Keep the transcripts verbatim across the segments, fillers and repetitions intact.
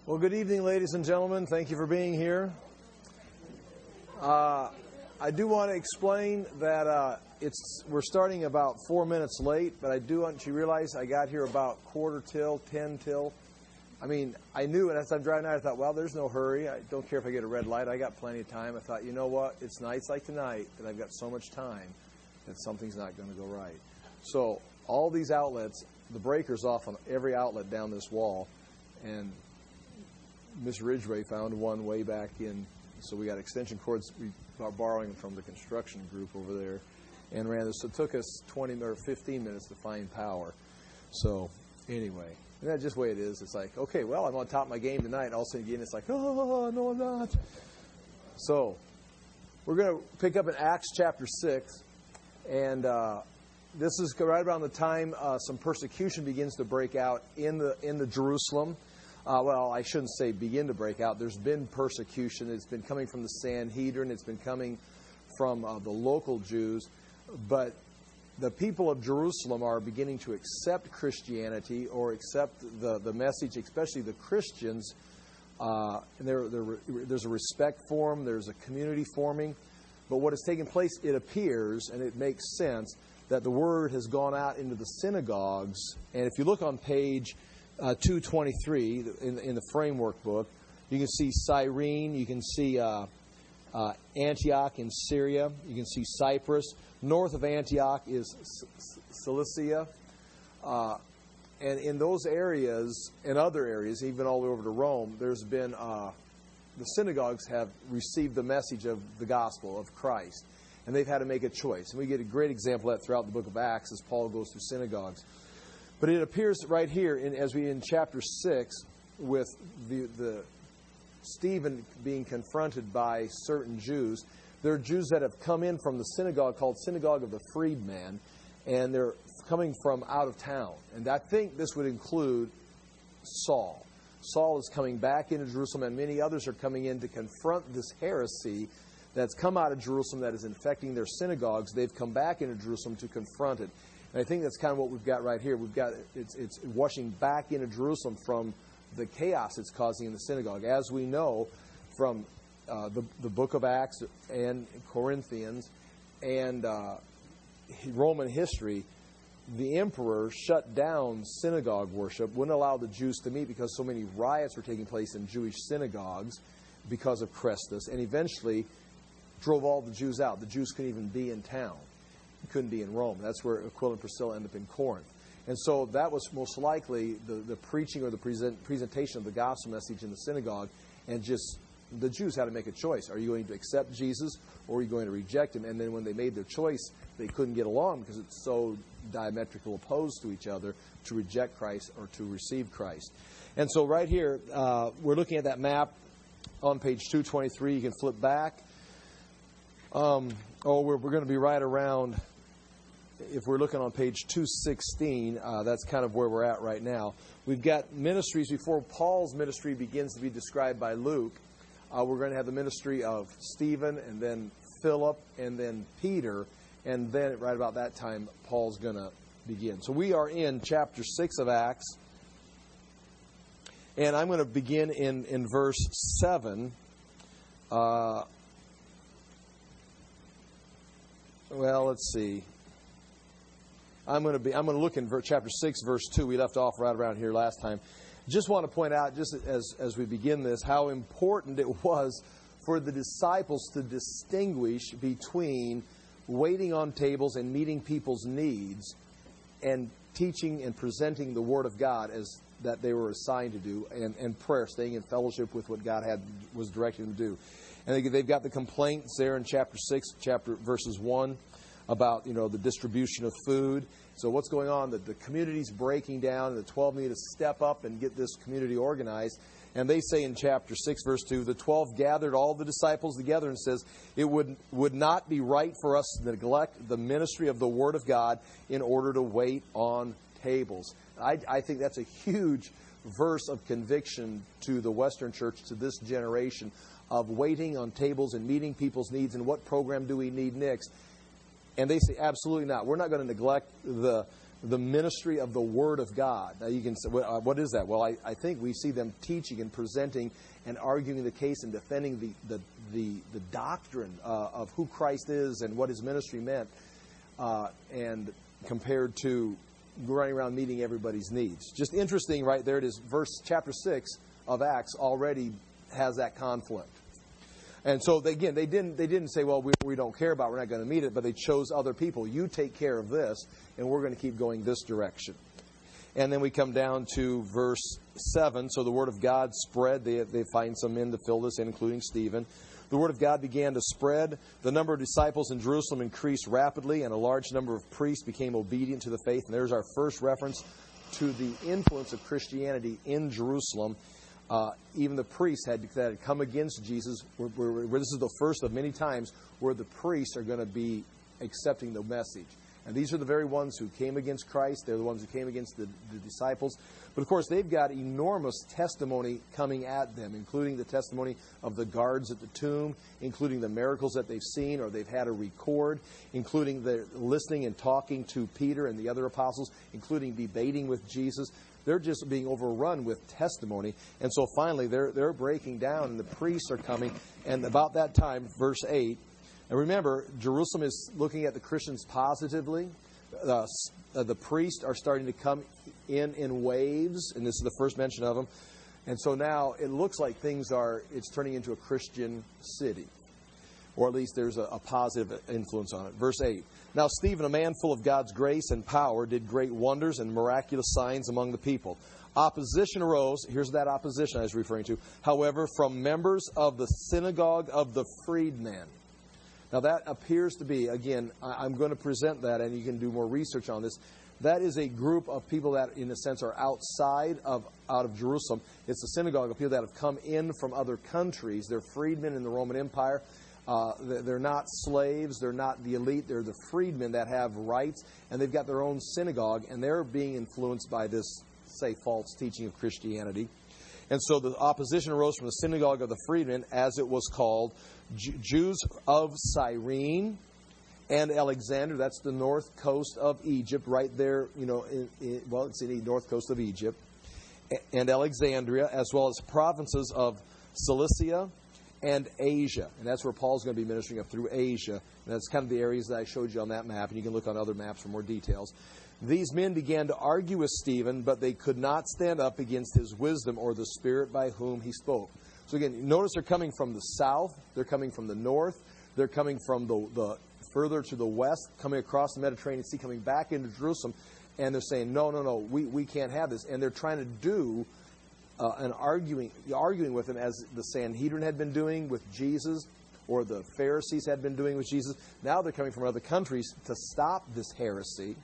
Well, good evening, ladies and gentlemen. Thank you for being here. Uh, I do want to explain that uh, it's we're starting about four minutes late, but I do want you to realize I got here about quarter till, ten till. I mean, I knew it as I'm driving out. I thought, well, there's no hurry. I don't care if I get a red light. I got plenty of time. I thought, you know what? It's nights like tonight that I've got so much time that something's not going to go right. So all these outlets, the breaker's off on every outlet down this wall, and Miss Ridgway found one way back in, so we got extension cords. We are borrowing from the construction group over there, and ran this. So it took us twenty or fifteen minutes to find power. So anyway, and that's just the way it is. It's like, okay, well, I'm on top of my game tonight, and all of a sudden again, it's like, oh, no, I'm not. So we're going to pick up in Acts chapter six, and uh, this is right around the time uh, some persecution begins to break out in the in the Jerusalem. Uh, well, I shouldn't say begin to break out. There's been persecution. It's been coming from the Sanhedrin. It's been coming from uh, the local Jews. But the people of Jerusalem are beginning to accept Christianity or accept the, the message, especially the Christians. Uh, and there, there, there's a respect for them. There's a community forming. But what has taken place, it appears, and it makes sense, that the word has gone out into the synagogues. And if you look on page Uh, two twenty-three in, in the framework book, you can see Cyrene, you can see uh, uh, Antioch in Syria, you can see Cyprus. North of Antioch is C- Cilicia. Uh, and in those areas, and other areas, even all the way over to Rome, there's been, uh, the synagogues have received the message of the gospel of Christ. And they've had to make a choice. And we get a great example of that throughout the book of Acts as Paul goes through synagogues. But it appears right here, in, as we in chapter six, with the, the Stephen being confronted by certain Jews. There are Jews that have come in from the synagogue called Synagogue of the Freedman, and they're coming from out of town. And I think this would include Saul. Saul is coming back into Jerusalem, and many others are coming in to confront this heresy that's come out of Jerusalem that is infecting their synagogues. They've come back into Jerusalem to confront it. And I think that's kind of what we've got right here. We've got it's, it's washing back into Jerusalem from the chaos it's causing in the synagogue. As we know from uh, the, the book of Acts and Corinthians and uh, Roman history, the emperor shut down synagogue worship, wouldn't allow the Jews to meet because so many riots were taking place in Jewish synagogues because of Chrestus, and eventually drove all the Jews out. The Jews couldn't even be in town. Couldn't be in Rome. That's where Aquila and Priscilla ended up in Corinth. And so that was most likely the, the preaching or the present, presentation of the gospel message in the synagogue. And just the Jews had to make a choice. Are you going to accept Jesus or are you going to reject him? And then when they made their choice, they couldn't get along because it's so diametrically opposed to each other to reject Christ or to receive Christ. And so right here, uh, we're looking at that map on page two twenty-three. You can flip back. Um, oh, we're, we're going to be right around... If we're looking on page two sixteen, uh, that's kind of where we're at right now. We've got ministries before Paul's ministry begins to be described by Luke. Uh, we're going to have the ministry of Stephen and then Philip and then Peter. And then right about that time, Paul's going to begin. So we are in chapter six of Acts. And I'm going to begin in, in verse seven. Uh, well, let's see. I'm going to be. I'm going to look in chapter six, verse two. We left off right around here last time. Just want to point out, just as as we begin this, how important it was for the disciples to distinguish between waiting on tables and meeting people's needs, and teaching and presenting the Word of God as that they were assigned to do, and, and prayer, staying in fellowship with what God had was directing them to do. And they, they've got the complaints there in chapter six, chapter verses one. About, you know, the distribution of food. So what's going on? That the community's breaking down, and the twelve need to step up and get this community organized. And they say in chapter six, verse two, the twelve gathered all the disciples together and says, it would would not be right for us to neglect the ministry of the Word of God in order to wait on tables. I, I think that's a huge verse of conviction to the Western church, to this generation, of waiting on tables and meeting people's needs and what program do we need next. And they say, absolutely not. We're not going to neglect the the ministry of the Word of God. Now you can say, well, uh, what is that? Well, I, I think we see them teaching and presenting and arguing the case and defending the the the, the doctrine uh, of who Christ is and what His ministry meant, uh, and compared to running around meeting everybody's needs. Just interesting, right there it is. Verse chapter six of Acts already has that conflict. And so, they, again, they didn't they didn't say, well, we, we don't care about it, we're not going to meet it, but they chose other people. You take care of this, and we're going to keep going this direction. And then we come down to verse seven. So the Word of God spread. They, they find some men to fill this in, including Stephen. The Word of God began to spread. The number of disciples in Jerusalem increased rapidly, and a large number of priests became obedient to the faith. And there's our first reference to the influence of Christianity in Jerusalem. Uh, even the priests had, that had come against Jesus. Where, where, where this is the first of many times where the priests are going to be accepting the message. And these are the very ones who came against Christ. They're the ones who came against the, the disciples. But of course, they've got enormous testimony coming at them, including the testimony of the guards at the tomb, including the miracles that they've seen or they've had to record, including the listening and talking to Peter and the other apostles, including debating with Jesus. They're just being overrun with testimony. And so finally, they're, they're breaking down, and the priests are coming. And about that time, verse eight, and remember, Jerusalem is looking at the Christians positively. Uh, the priests are starting to come in in waves, and this is the first mention of them. And so now it looks like things are, it's turning into a Christian city. Or at least there's a, a positive influence on it. Verse eight. Now Stephen, a man full of God's grace and power, did great wonders and miraculous signs among the people. Opposition arose. Here's that opposition I was referring to. However, from members of the synagogue of the freedmen. Now that appears to be, again, I'm going to present that, and you can do more research on this. That is a group of people that, in a sense, are outside of out of Jerusalem. It's a synagogue of people that have come in from other countries. They're freedmen in the Roman Empire. Uh, they're not slaves. They're not the elite. They're the freedmen that have rights, and they've got their own synagogue, and they're being influenced by this, say, false teaching of Christianity. And so the opposition arose from the synagogue of the freedmen, as it was called, Jews of Cyrene and Alexandria. That's the north coast of Egypt, right there, you know, in, in, well, it's in the north coast of Egypt, and Alexandria, as well as provinces of Cilicia and Asia. And that's where Paul's going to be ministering up through Asia. And that's kind of the areas that I showed you on that map, and you can look on other maps for more details. These men began to argue with Stephen, but they could not stand up against his wisdom or the Spirit by whom he spoke. So again, notice they're coming from the south, they're coming from the north, they're coming from the, the further to the west, coming across the Mediterranean Sea, coming back into Jerusalem, and they're saying, no, no, no, we, we can't have this. And they're trying to do uh, an arguing, arguing with him as the Sanhedrin had been doing with Jesus, or the Pharisees had been doing with Jesus. Now they're coming from other countries to stop this heresy.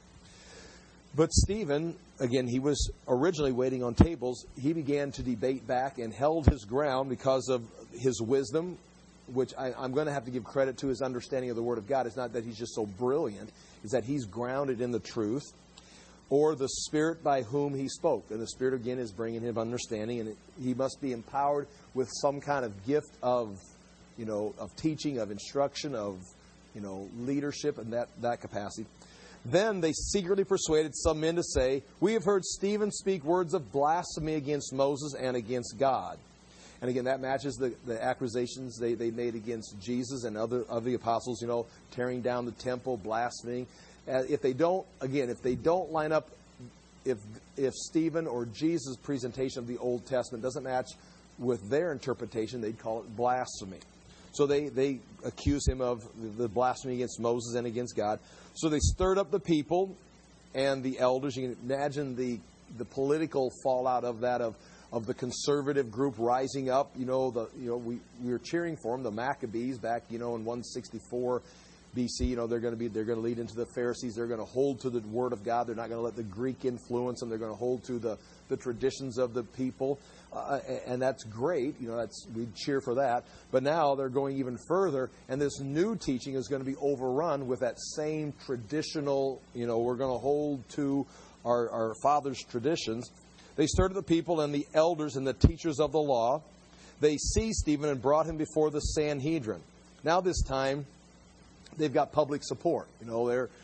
But Stephen, again, he was originally waiting on tables. He began to debate back and held his ground because of his wisdom, which I, I'm going to have to give credit to his understanding of the Word of God. It's not that he's just so brilliant. It's that he's grounded in the truth, or the Spirit by whom he spoke. And the Spirit, again, is bringing him understanding, and it, he must be empowered with some kind of gift of, you know, of teaching, of instruction, of, you know, leadership, and that, that capacity. Then they secretly persuaded some men to say, we have heard Stephen speak words of blasphemy against Moses and against God. And again, that matches the, the accusations they, they made against Jesus and other of the apostles, you know, tearing down the temple, blaspheming. Uh, if they don't, again, if they don't line up, if if Stephen or Jesus' presentation of the Old Testament doesn't match with their interpretation, they'd call it blasphemy. So they, they accuse him of the blasphemy against Moses and against God. So they stirred up the people and the elders. You can imagine the the political fallout of that, of of the conservative group rising up. You know, the you know we, we were cheering for them, the Maccabees back, you know, in one sixty-four B C. You know, they're going to be they're going to lead into the Pharisees. They're going to hold to the Word of God. They're not going to let the Greek influence them. They're going to hold to the the traditions of the people. Uh, and that's great. You know, that's we cheer for that. But now they're going even further, and this new teaching is going to be overrun with that same traditional, you know, we're going to hold to our, our fathers' traditions. They stirred the people and the elders and the teachers of the law. They seized Stephen and brought him before the Sanhedrin. Now this time, they've got public support. You know, they're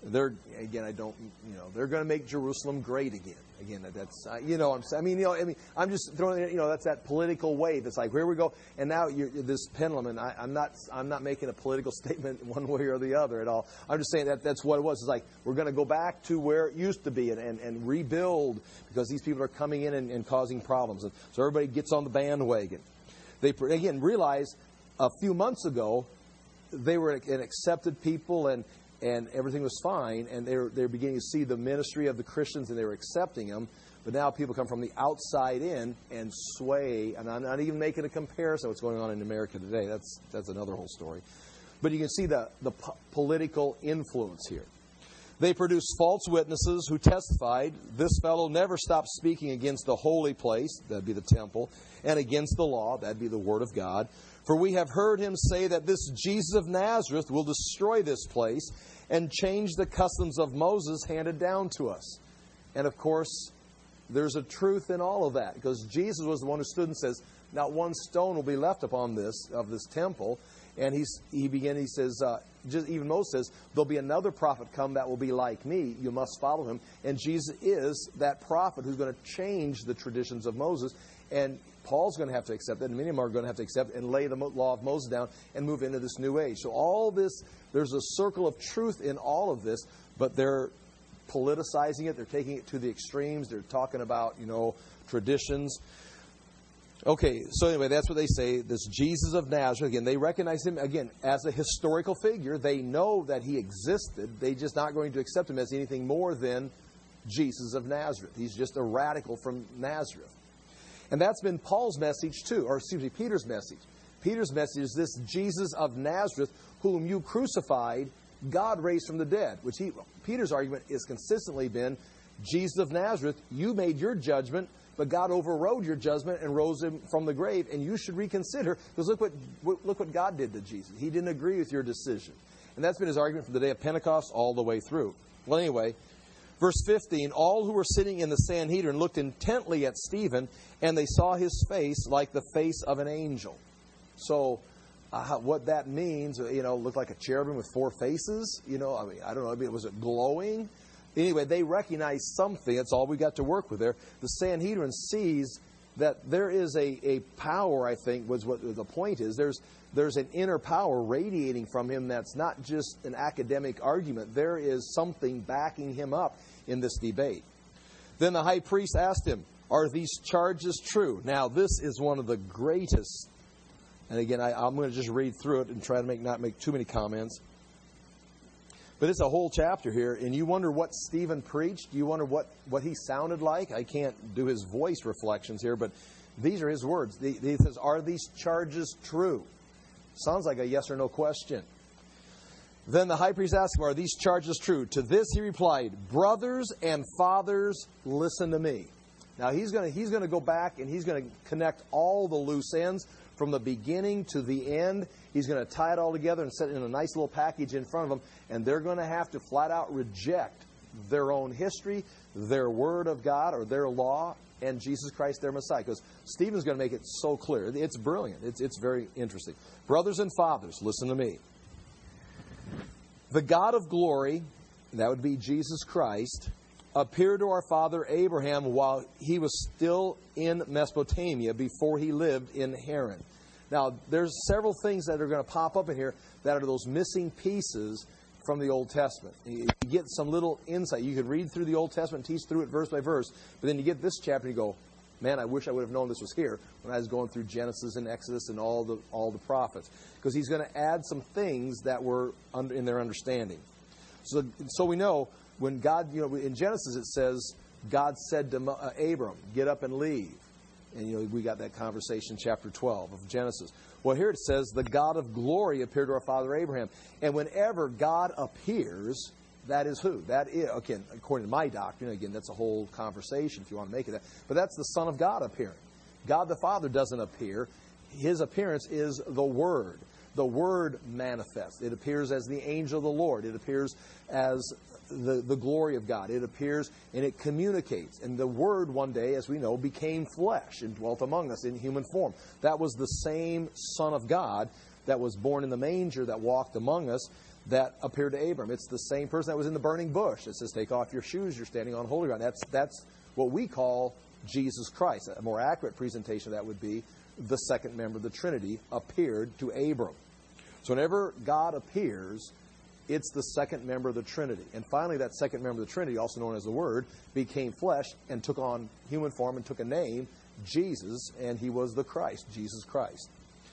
they're, again, I don't, you know, they're going to make Jerusalem great again. Again, that's, uh, you know, I'm, I mean, you know, I mean, I'm just throwing, you know, that's that political wave. It's like, here we go, and now you're, this pendulum. And I, I'm not, I'm not making a political statement one way or the other at all. I'm just saying that that's what it was. It's like we're going to go back to where it used to be and, and, and rebuild because these people are coming in and, and causing problems. And so everybody gets on the bandwagon. They again realize a few months ago they were an accepted people and. And everything was fine, and they're they're beginning to see the ministry of the Christians, and they were accepting them. But now people come from the outside in and sway. And I'm not even making a comparison to what's going on in America today. That's that's another whole story. But you can see the the po- political influence here. They produced false witnesses who testified, this fellow never stopped speaking against the holy place, that'd be the temple, and against the law, that'd be the Word of God. For we have heard him say that this Jesus of Nazareth will destroy this place and change the customs of Moses handed down to us. And of course, there's a truth in all of that, because Jesus was the one who stood and says, not one stone will be left upon this, of this temple. And he's, he began, he says, uh, just, even Moses says, there'll be another prophet come that will be like me. You must follow him. And Jesus is that prophet who's going to change the traditions of Moses. And Paul's going to have to accept it, and many of them are going to have to accept it and lay the law of Moses down and move into this new age. So all this, there's a circle of truth in all of this, but they're politicizing it. They're taking it to the extremes. They're talking about, you know, traditions. Okay, so anyway, that's what they say. This Jesus of Nazareth, again, they recognize him, again, as a historical figure. They know that he existed. They're just not going to accept him as anything more than Jesus of Nazareth. He's just a radical from Nazareth. And that's been Paul's message too, or excuse me, Peter's message. Peter's message is this Jesus of Nazareth, whom you crucified, God raised from the dead. Which he, Peter's argument has consistently been, Jesus of Nazareth, you made your judgment, but God overrode your judgment and rose him from the grave, and you should reconsider, because look what look what God did to Jesus. He didn't agree with your decision. And that's been his argument from the day of Pentecost all the way through. Well, anyway, verse fifteen, all who were sitting in the Sanhedrin looked intently at Stephen, and they saw his face like the face of an angel. So uh, what that means, you know, looked like a cherubim with four faces. You know, I mean, I don't know, I mean, was it glowing? Anyway, they recognize something. That's all we got to work with there. The Sanhedrin sees that there is a, a power, I think, was what the point is. There's there's an inner power radiating from him that's not just an academic argument. There is something backing him up in this debate. Then the high priest asked him, are these charges true? Now, this is one of the greatest, and again, I, I'm going to just read through it and try to make not make too many comments. But it's a whole chapter here, and you wonder what Stephen preached. You wonder what, what he sounded like. I can't do his voice reflections here, but these are his words. He says, are these charges true? Sounds like a yes or no question. Then the high priest asked him, are these charges true? To this he replied, brothers and fathers, listen to me. Now he's going to he's going to go back and he's going to connect all the loose ends from the beginning to the end. He's going to tie it all together and set it in a nice little package in front of them. And they're going to have to flat out reject their own history, their word of God or their law, and Jesus Christ, their Messiah. Because Stephen's going to make it so clear. It's brilliant. It's, it's very interesting. Brothers and fathers, listen to me. The God of glory, that would be Jesus Christ, appeared to our father Abraham while he was still in Mesopotamia before he lived in Haran. Now, there's several things that are going to pop up in here that are those missing pieces from the Old Testament. You get some little insight. You could read through the Old Testament, teach through it verse by verse, but then you get this chapter and you go, man, I wish I would have known this was here when I was going through Genesis and Exodus and all the all the prophets. Because he's going to add some things that were under, in their understanding. So, so we know when God, you know, in Genesis it says, God said to uh, Abram, get up and leave. And, you know, we got that conversation in chapter twelve of Genesis. Well, here it says, the God of glory appeared to our father Abraham. And whenever God appears, that is who? That is, again, according to my doctrine, again, that's a whole conversation if you want to make it that. But that's the Son of God appearing. God the Father doesn't appear. His appearance is the Word. The Word manifests. It appears as the angel of the Lord. It appears as the, the glory of God. It appears and it communicates. And the Word one day, as we know, became flesh and dwelt among us in human form. That was the same Son of God that was born in the manger, that walked among us, that appeared to Abram. It's the same person that was in the burning bush. It says, take off your shoes, you're standing on holy ground. That's, that's what we call Jesus Christ. A more accurate presentation of that would be the second member of the Trinity appeared to Abram. So whenever God appears, it's the second member of the Trinity. And finally, that second member of the Trinity, also known as the Word, became flesh and took on human form and took a name, Jesus, and he was the Christ, Jesus Christ.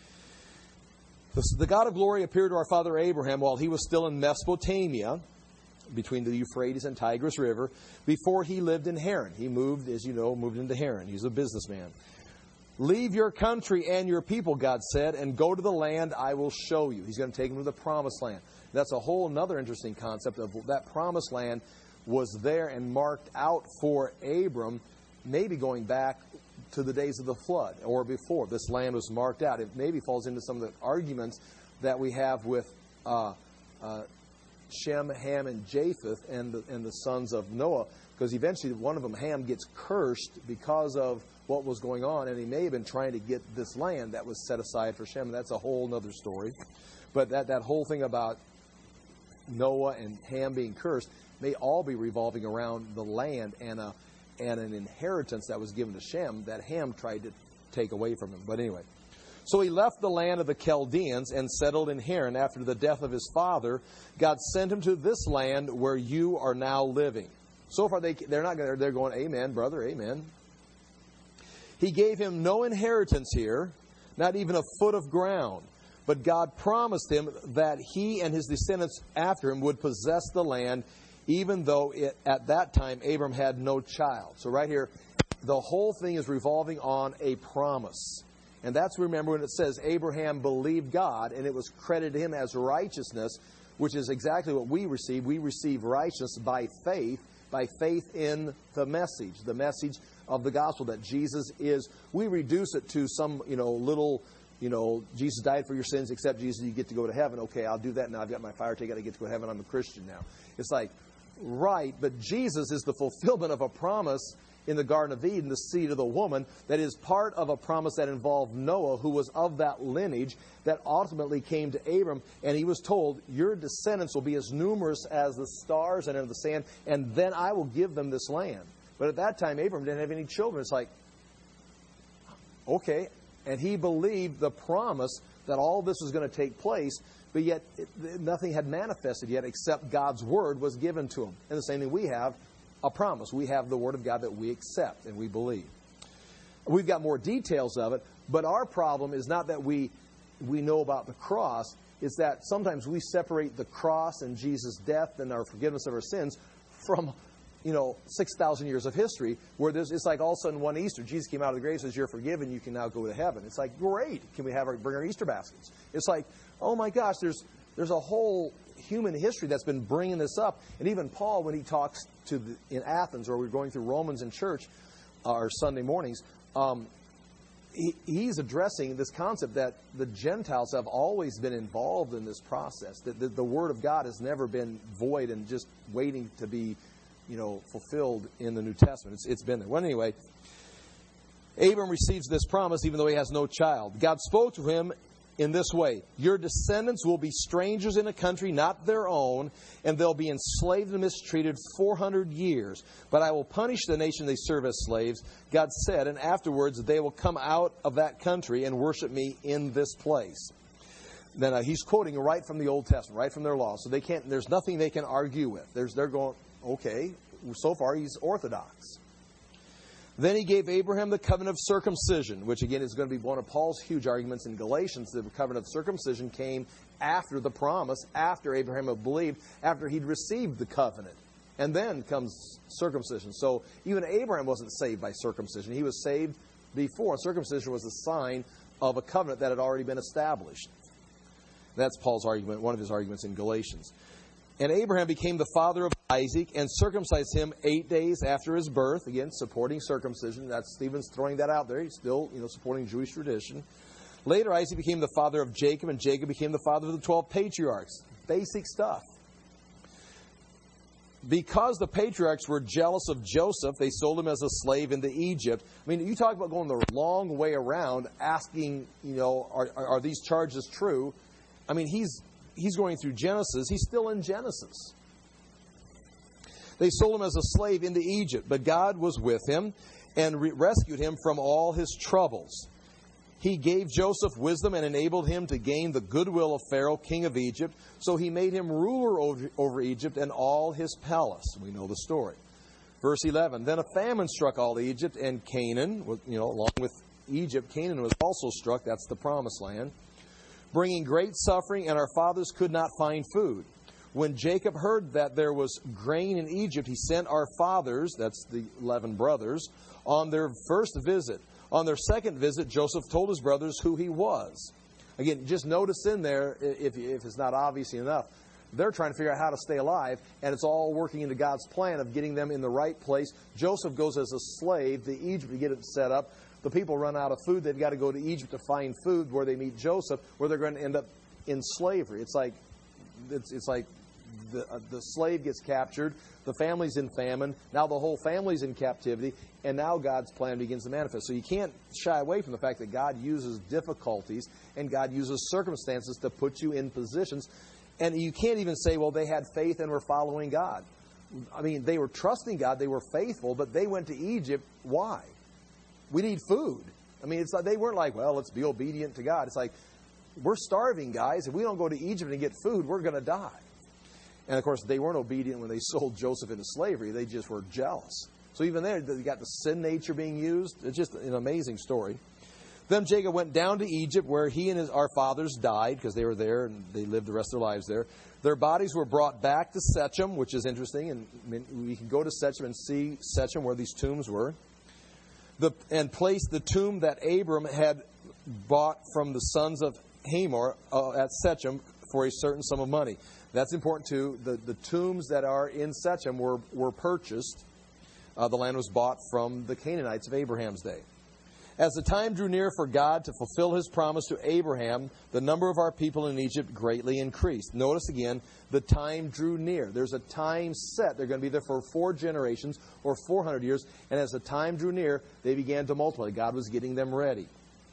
The God of glory appeared to our father Abraham while he was still in Mesopotamia, between the Euphrates and Tigris River, before he lived in Haran. He moved, as you know, moved into Haran. He's a businessman. Leave your country and your people, God said, and go to the land I will show you. He's going to take him to the promised land. That's a whole another interesting concept of that promised land was there and marked out for Abram, maybe going back to the days of the flood or before. This land was marked out. It maybe falls into some of the arguments that we have with uh, uh, Shem, Ham, and Japheth and the, and the sons of Noah, because eventually one of them, Ham, gets cursed because of what was going on, and he may have been trying to get this land that was set aside for Shem. That's a whole other story. But that, that whole thing about Noah and Ham being cursed may all be revolving around the land and a and an inheritance that was given to Shem that Ham tried to take away from him. But anyway, so he left the land of the Chaldeans and settled in Haran. After the death of his father, God sent him to this land where you are now living. So far, they, they're not going. They're going, amen, brother, amen. He gave him no inheritance here, not even a foot of ground. But God promised him that he and his descendants after him would possess the land, even though it, at that time Abram had no child. So right here, the whole thing is revolving on a promise. And that's, remember, when it says Abraham believed God, and it was credited to him as righteousness, which is exactly what we receive. We receive righteousness by faith, by faith in the message, the message of the gospel that Jesus is. We reduce it to some, you know, little, you know, Jesus died for your sins, accept Jesus, you get to go to heaven. Okay, I'll do that now. I've got my fire ticket, I get to go to heaven, I'm a Christian now. It's like, right, but Jesus is the fulfillment of a promise in the Garden of Eden, the seed of the woman, that is part of a promise that involved Noah, who was of that lineage that ultimately came to Abram, and he was told, your descendants will be as numerous as the stars and of the sand, and then I will give them this land. But at that time, Abram didn't have any children. It's like, okay, and he believed the promise that all this was going to take place, but yet it, nothing had manifested yet except God's word was given to him. And the same thing, we have a promise. We have the word of God that we accept and we believe. We've got more details of it, but our problem is not that we we know about the cross. It's that sometimes we separate the cross and Jesus' death and our forgiveness of our sins from, you know, six thousand years of history, where there's, it's like all of a sudden one Easter, Jesus came out of the grave and says, you're forgiven, you can now go to heaven. It's like, great, can we have our, bring our Easter baskets? It's like, oh my gosh, there's there's a whole human history that's been bringing this up. And even Paul, when he talks to the, in Athens, where we're going through Romans in church, our Sunday mornings, um, he, he's addressing this concept that the Gentiles have always been involved in this process. That the, the Word of God has never been void and just waiting to be, you know, fulfilled in the New Testament. It's, it's been there. Well, anyway, Abram receives this promise even though he has no child. God spoke to him in this way: your descendants will be strangers in a country not their own, and they'll be enslaved and mistreated four hundred years. But I will punish the nation they serve as slaves, God said, and afterwards they will come out of that country and worship me in this place. Then uh, he's quoting right from the Old Testament, right from their law. So they can't. There's nothing they can argue with. There's, they're going, okay, so far he's orthodox. Then he gave Abraham the covenant of circumcision, which again is going to be one of Paul's huge arguments in Galatians. The covenant of circumcision came after the promise, after Abraham had believed, after he'd received the covenant. And then comes circumcision. So even Abraham wasn't saved by circumcision. He was saved before. Circumcision was a sign of a covenant that had already been established. That's Paul's argument, one of his arguments in Galatians. And Abraham became the father of Isaac and circumcised him eight days after his birth. Again, supporting circumcision. That's Stephen's throwing that out there. He's still, you know, supporting Jewish tradition. Later, Isaac became the father of Jacob, and Jacob became the father of the twelve patriarchs. Basic stuff. Because the patriarchs were jealous of Joseph, they sold him as a slave into Egypt. I mean, you talk about going the long way around, asking, you know, are, are, are these charges true? I mean, he's he's going through Genesis. He's still in Genesis. They sold him as a slave into Egypt, but God was with him and re- rescued him from all his troubles. He gave Joseph wisdom and enabled him to gain the goodwill of Pharaoh, king of Egypt. So he made him ruler over, over Egypt and all his palace. We know the story. Verse eleven, then a famine struck all Egypt, and Canaan, you know, along with Egypt, Canaan was also struck. That's the promised land, bringing great suffering, and our fathers could not find food. When Jacob heard that there was grain in Egypt, he sent our fathers, that's the eleven brothers, on their first visit. On their second visit, Joseph told his brothers who he was. Again, just notice in there, if, if it's not obvious enough, they're trying to figure out how to stay alive, and it's all working into God's plan of getting them in the right place. Joseph goes as a slave to Egypt to get it set up. The people run out of food. They've got to go to Egypt to find food where they meet Joseph, where they're going to end up in slavery. It's like, it's, it's like the, uh, the slave gets captured, the family's in famine, now the whole family's in captivity, and now God's plan begins to manifest. So you can't shy away from the fact that God uses difficulties and God uses circumstances to put you in positions. And you can't even say, well, they had faith and were following God. I mean, they were trusting God, they were faithful, but they went to Egypt. Why? We need food. I mean, it's like they weren't like, well, let's be obedient to God. It's like, we're starving, guys. If we don't go to Egypt and get food, we're going to die. And, of course, they weren't obedient when they sold Joseph into slavery. They just were jealous. So even there, you got the sin nature being used. It's just an amazing story. Then Jacob went down to Egypt, where he and his, our fathers died, because they were there and they lived the rest of their lives there. Their bodies were brought back to Shechem, which is interesting. And I mean, we can go to Shechem and see Shechem, where these tombs were. The, and placed the tomb that Abram had bought from the sons of Hamor uh, at Shechem for a certain sum of money. That's important too. The, the tombs that are in Shechem were, were purchased. Uh, the land was bought from the Canaanites of Abraham's day. As the time drew near for God to fulfill His promise to Abraham, the number of our people in Egypt greatly increased. Notice again, the time drew near. There's a time set. They're going to be there for four generations or four hundred years. And as the time drew near, they began to multiply. God was getting them ready.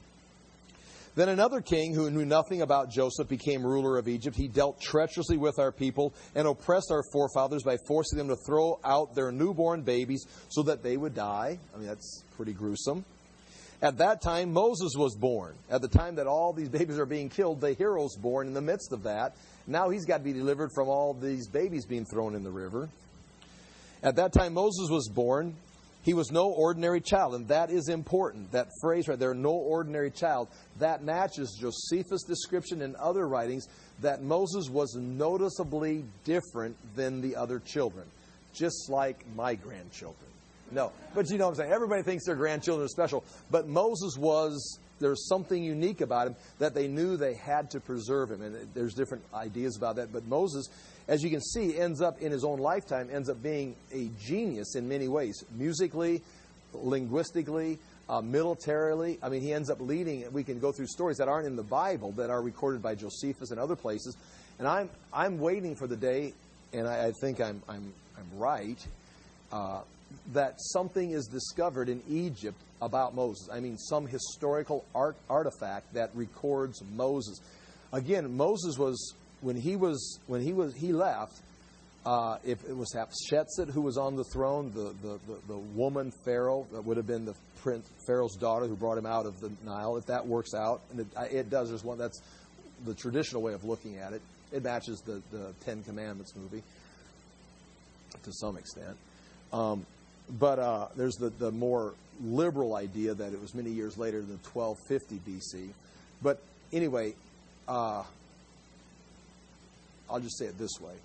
Then another king who knew nothing about Joseph became ruler of Egypt. He dealt treacherously with our people and oppressed our forefathers by forcing them to throw out their newborn babies so that they would die. I mean, that's pretty gruesome. At that time, Moses was born. At the time that all these babies are being killed, the hero's born in the midst of that. Now he's got to be delivered from all these babies being thrown in the river. At that time, Moses was born. He was no ordinary child, and that is important. That phrase right there, no ordinary child, that matches Josephus' description in other writings that Moses was noticeably different than the other children, just like my grandchildren. No, but you know what I'm saying. Everybody thinks their grandchildren are special, but Moses was, there's something unique about him that they knew they had to preserve him, and there's different ideas about that. But Moses, as you can see, ends up in his own lifetime, ends up being a genius in many ways, musically, linguistically, uh, militarily. I mean, he ends up leading. We can go through stories that aren't in the Bible that are recorded by Josephus and other places. And I'm I'm waiting for the day, and I, I think I'm I'm I'm right. Uh, that something is discovered in Egypt about Moses. I mean, some historical art artifact that records Moses. Again, Moses was when he was when he was he left. Uh, if it was Hatshepsut who was on the throne, the, the, the, the woman Pharaoh that would have been the prince Pharaoh's daughter who brought him out of the Nile. If that works out, and it, it does. There's one that's the traditional way of looking at it. It matches the, the Ten Commandments movie to some extent. Um, But uh, there's the, the more liberal idea that it was many years later than twelve fifty B C. But anyway, uh, I'll just say it this way.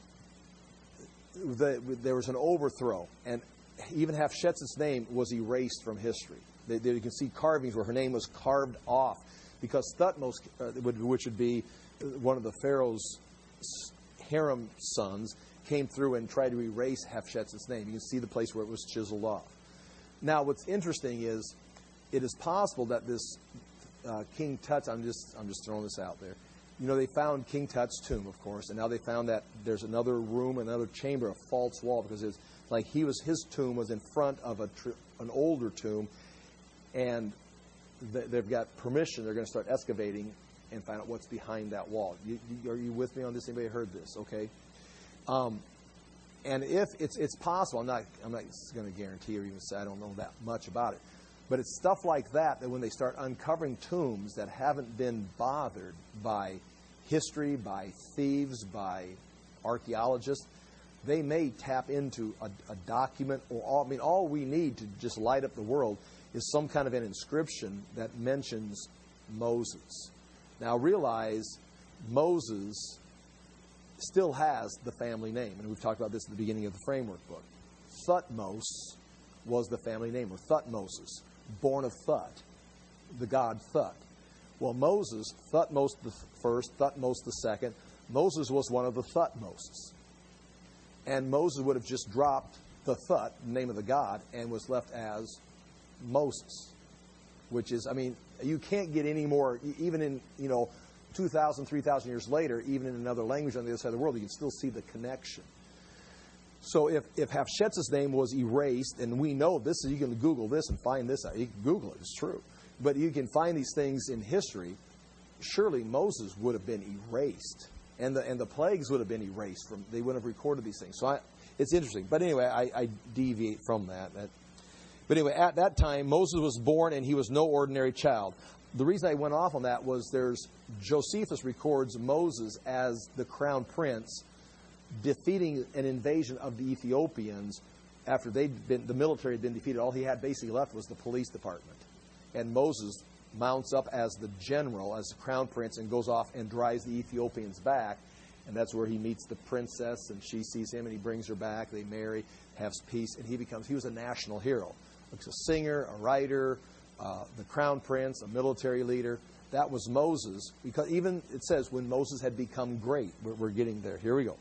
The, there was an overthrow, and even Hatshepsut's name was erased from history. They, they, you can see carvings where her name was carved off because Thutmose, uh, which would be one of the Pharaoh's harem sons, came through and tried to erase Hatshepsut's name. You can see the place where it was chiseled off. Now, what's interesting is it is possible that this uh, King Tut's, I'm just I'm just throwing this out there. You know, they found King Tut's tomb, of course, and now they found that there's another room, another chamber, a false wall, because it's like he was his tomb was in front of a tr- an older tomb, and th- they've got permission. They're going to start excavating and find out what's behind that wall. You, you, are you with me on this? Anybody heard this? Okay. Um, and if it's it's possible, I'm not I'm not going to guarantee or even say I don't know that much about it, but it's stuff like that that when they start uncovering tombs that haven't been bothered by history, by thieves, by archaeologists, they may tap into a, a document, or all, I mean, all we need to just light up the world is some kind of an inscription that mentions Moses. Now realize Moses still has the family name, and we've talked about this at the beginning of the framework book. Thutmose was the family name, or Thutmoses, born of Thut, the god Thut. Well, Moses, Thutmose the first, Thutmose the second, Moses was one of the Thutmoses. And Moses would have just dropped the Thut, the name of the god, and was left as Moses, which is, I mean, you can't get any more, even in, you know, two thousand, three thousand years later, even in another language on the other side of the world, you can still see the connection. So if, if Hafshetz's name was erased, and we know this, you can Google this and find this out. You can Google it, it's true. But you can find these things in history. Surely Moses would have been erased. And the and the plagues would have been erased. From They wouldn't have recorded these things. So I, it's interesting. But anyway, I, I deviate from that. that. But anyway, at that time, Moses was born, and he was no ordinary child. The reason I went off on that was there's Josephus records Moses as the crown prince defeating an invasion of the Ethiopians after they'd been, the military had been defeated. All he had basically left was the police department. And Moses mounts up as the general, as the crown prince, and goes off and drives the Ethiopians back. And that's where he meets the princess, and she sees him, and he brings her back. They marry, have peace, and he becomes, he was a national hero. He's a singer, a writer, uh, the crown prince, a military leader. That was Moses, because even it says when Moses had become great. We're, we're getting there. Here we go.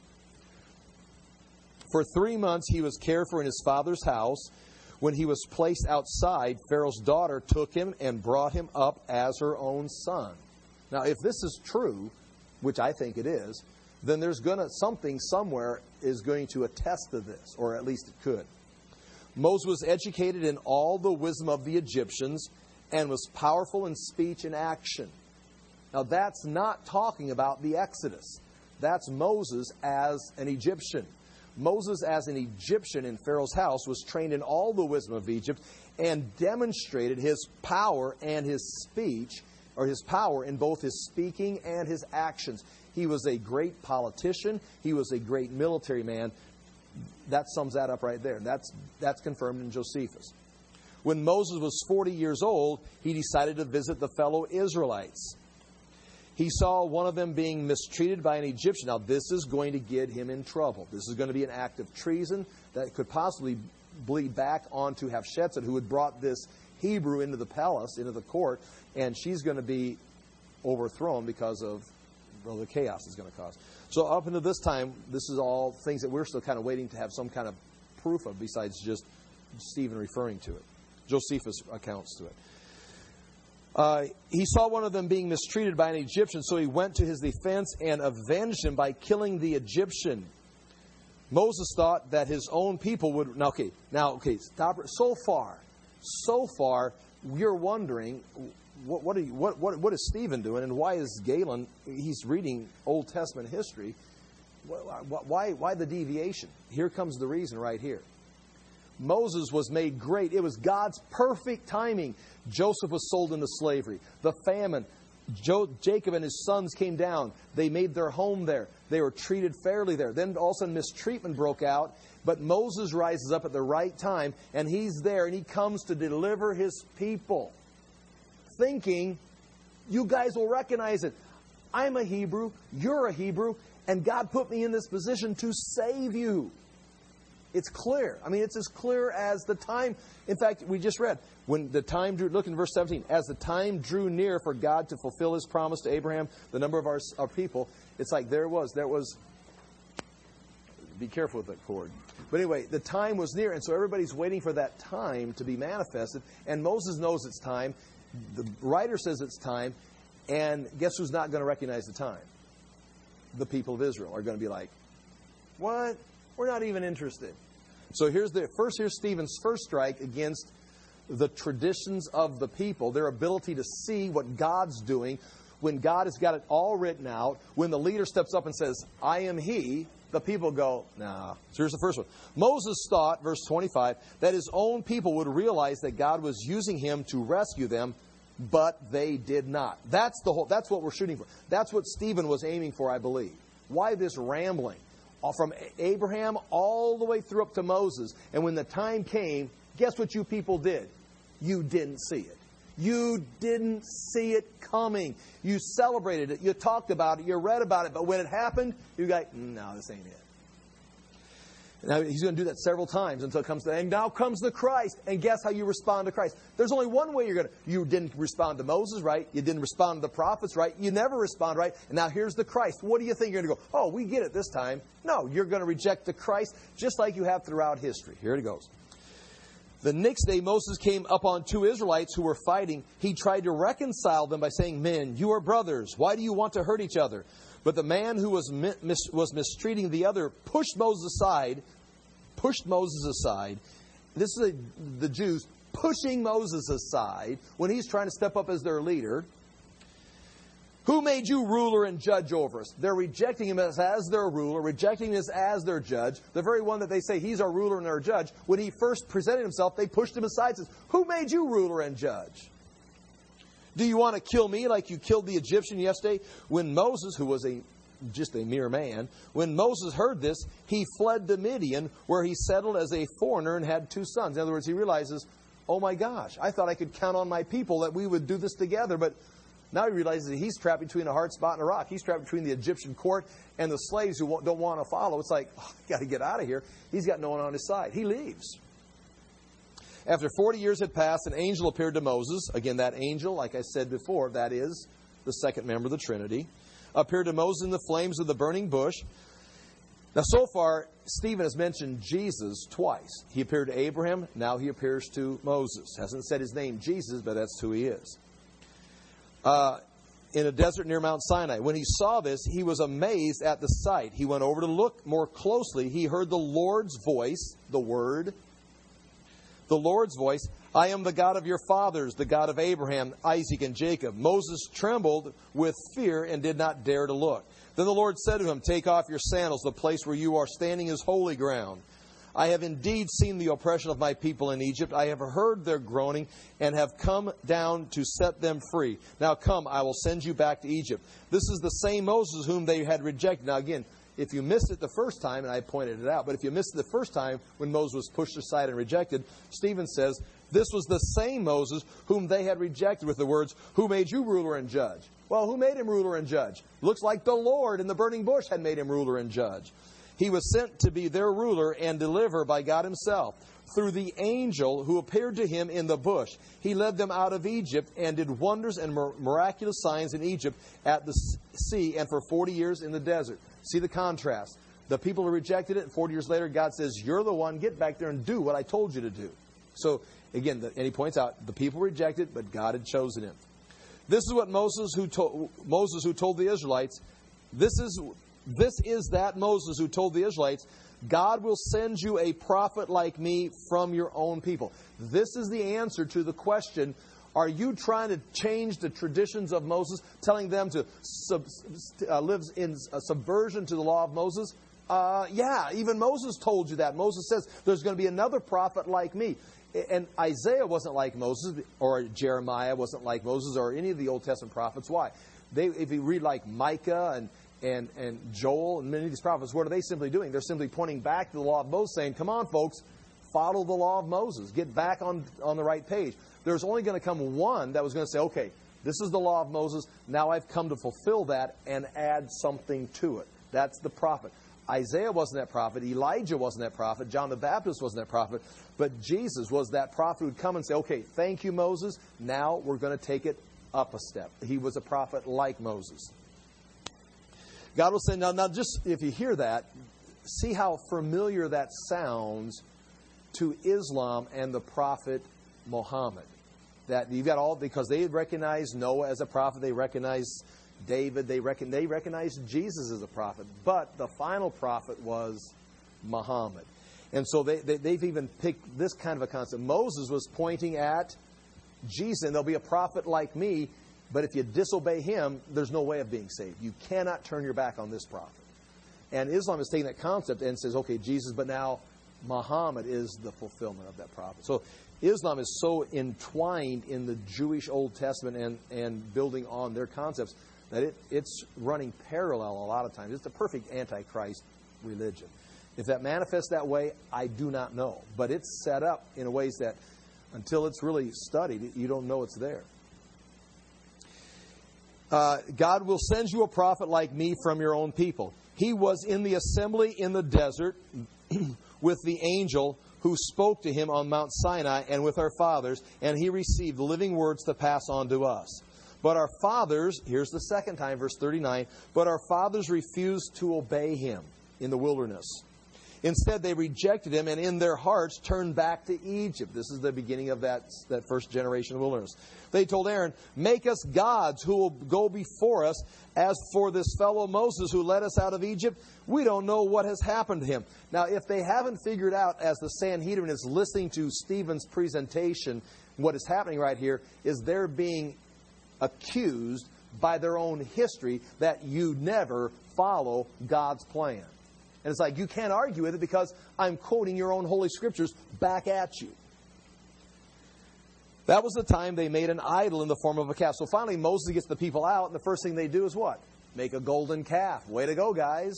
For three months he was cared for in his father's house. When he was placed outside, Pharaoh's daughter took him and brought him up as her own son. Now, if this is true, which I think it is, then there's gonna something somewhere is going to attest to this, or at least it could. Moses was educated in all the wisdom of the Egyptians and was powerful in speech and action. Now, that's not talking about the Exodus. That's Moses as an Egyptian. Moses, as an Egyptian in Pharaoh's house, was trained in all the wisdom of Egypt and demonstrated his power and his speech, or his power in both his speaking and his actions. He was a great politician. He was a great military man. That sums that up right there. That's, that's confirmed in Josephus. When Moses was forty years old, he decided to visit the fellow Israelites. He saw one of them being mistreated by an Egyptian. Now, this is going to get him in trouble. This is going to be an act of treason that could possibly bleed back onto Hafshetzet, who had brought this Hebrew into the palace, into the court, and she's going to be overthrown because of, well, the chaos it's going to cause. So up until this time, this is all things that we're still kind of waiting to have some kind of proof of, besides just Stephen referring to it. Josephus accounts to it. Uh, he saw one of them being mistreated by an Egyptian, so he went to his defense and avenged him by killing the Egyptian. Moses thought that his own people would... Now, okay, now, okay, stop. So far, so far, you're wondering, what, what, are you, what, what, what is Stephen doing, and why is Galen, he's reading Old Testament history, why, why the deviation? Here comes the reason right here. Moses was made great. It was God's perfect timing. Joseph was sold into slavery. The famine. Jo- Jacob and his sons came down. They made their home there. They were treated fairly there. Then all of a sudden mistreatment broke out. But Moses rises up at the right time, and he's there, and he comes to deliver his people. Thinking, you guys will recognize it. I'm a Hebrew. You're a Hebrew. And God put me in this position to save you. It's clear. I mean, it's as clear as the time. In fact, we just read, when the time drew, look in verse seventeen, as the time drew near for God to fulfill His promise to Abraham, the number of our, our people, it's like there was, there was, be careful with that cord. But anyway, the time was near, and so everybody's waiting for that time to be manifested, and Moses knows it's time. The writer says it's time, and guess who's not going to recognize the time? The people of Israel are going to be like, what? We're not even interested. So here's the first. Here's Stephen's first strike against the traditions of the people, their ability to see what God's doing when God has got it all written out, when the leader steps up and says, I am he, the people go, nah. So here's the first one. Moses thought, verse twenty-five, that his own people would realize that God was using him to rescue them, but they did not. That's the whole. That's what we're shooting for. That's what Stephen was aiming for, I believe. Why this rambling? From Abraham all the way through up to Moses. And when the time came, guess what you people did? You didn't see it. You didn't see it coming. You celebrated it. You talked about it. You read about it. But when it happened, you go, no, this ain't it. Now, he's going to do that several times until it comes to, and now comes the Christ. And guess how you respond to Christ? There's only one way you're going to, you didn't respond to Moses right. You didn't respond to the prophets right. You never respond right. And now here's the Christ. What do you think you're going to go, oh, we get it this time? No, you're going to reject the Christ just like you have throughout history. Here it goes. The next day Moses came upon two Israelites who were fighting. He tried to reconcile them by saying, men, you are brothers. Why do you want to hurt each other? But the man who was mis- was mistreating the other pushed Moses aside, pushed Moses aside. This is a, the Jews pushing Moses aside when he's trying to step up as their leader. Who made you ruler and judge over us? They're rejecting him as, as their ruler, rejecting him as their judge. The very one that they say he's our ruler and our judge. When he first presented himself, they pushed him aside and says, who made you ruler and judge? Do you want to kill me like you killed the Egyptian yesterday? When Moses, who was a just a mere man, when Moses heard this, he fled to Midian, where he settled as a foreigner and had two sons. In other words, he realizes, oh my gosh, I thought I could count on my people that we would do this together, but now he realizes that he's trapped between a hard spot and a rock. He's trapped between the Egyptian court and the slaves who don't want to follow. It's like, oh, I've got to get out of here. He's got no one on his side. He leaves. After forty years had passed, an angel appeared to Moses. Again, that angel, like I said before, that is the second member of the Trinity, appeared to Moses in the flames of the burning bush. Now, so far, Stephen has mentioned Jesus twice. He appeared to Abraham. Now he appears to Moses. Hasn't said his name, Jesus, but that's who he is. Uh, in a desert near Mount Sinai. When he saw this, he was amazed at the sight. He went over to look more closely. He heard the Lord's voice, the Word. The Lord's voice, I am the God of your fathers, the God of Abraham, Isaac, and Jacob. Moses trembled with fear and did not dare to look. Then the Lord said to him, take off your sandals. The place where you are standing is holy ground. I have indeed seen the oppression of my people in Egypt. I have heard their groaning and have come down to set them free. Now come, I will send you back to Egypt. This is the same Moses whom they had rejected. Now again, if you missed it the first time, and I pointed it out, but if you missed it the first time when Moses was pushed aside and rejected, Stephen says, this was the same Moses whom they had rejected with the words, who made you ruler and judge? Well, who made him ruler and judge? Looks like the Lord in the burning bush had made him ruler and judge. He was sent to be their ruler and deliverer by God himself. Through the angel who appeared to him in the bush, he led them out of Egypt and did wonders and miraculous signs in Egypt at the sea and for forty years in the desert. See the contrast. The people who rejected it, and forty years later, God says, you're the one, get back there and do what I told you to do. So, again, the, and he points out, the people rejected, but God had chosen him. This is what Moses who, to, Moses who told the Israelites, this is, this is that Moses who told the Israelites, God will send you a prophet like me from your own people. This is the answer to the question, are you trying to change the traditions of Moses, telling them to sub, uh, live in a subversion to the law of Moses? Uh, yeah, even Moses told you that. Moses says there's going to be another prophet like me. And Isaiah wasn't like Moses, or Jeremiah wasn't like Moses, or any of the Old Testament prophets. Why? They, if you read like Micah and, and, and Joel and many of these prophets, what are they simply doing? They're simply pointing back to the law of Moses, saying, come on, folks, follow the law of Moses. Get back on, on the right page. There's only going to come one that was going to say, okay, this is the law of Moses. Now I've come to fulfill that and add something to it. That's the prophet. Isaiah wasn't that prophet. Elijah wasn't that prophet. John the Baptist wasn't that prophet. But Jesus was that prophet who would come and say, okay, thank you, Moses. Now we're going to take it up a step. He was a prophet like Moses. God will say, now, now just if you hear that, see how familiar that sounds to Islam and the prophet Muhammad. That you've got all, because they recognize Noah as a prophet, they recognize David, they reckon they recognize Jesus as a prophet, but the final prophet was Muhammad. And so they, they, they've even picked this kind of a concept. Moses was pointing at Jesus, and there'll be a prophet like me. But if you disobey him, there's no way of being saved. You cannot turn your back on this prophet. And Islam is taking that concept and says, okay, Jesus, but now Muhammad is the fulfillment of that prophet. So Islam is so entwined in the Jewish Old Testament and, and building on their concepts that it, it's running parallel a lot of times. It's the perfect antichrist religion. If that manifests that way, I do not know. But it's set up in ways that until it's really studied, you don't know it's there. Uh, God will send you a prophet like me from your own people. He was in the assembly in the desert with the angel who spoke to him on Mount Sinai and with our fathers, and he received living words to pass on to us. But our fathers, here's the second time, verse thirty-nine, but our fathers refused to obey him in the wilderness. Instead, they rejected him and in their hearts turned back to Egypt. This is the beginning of that, that first generation of wilderness. They told Aaron, make us gods who will go before us. As for this fellow Moses who led us out of Egypt, we don't know what has happened to him. Now, if they haven't figured out, as the Sanhedrin is listening to Stephen's presentation, what is happening right here is they're being accused by their own history that you never follow God's plan. And it's like, you can't argue with it because I'm quoting your own Holy Scriptures back at you. That was the time they made an idol in the form of a calf. So finally, Moses gets the people out, and the first thing they do is what? Make a golden calf. Way to go, guys.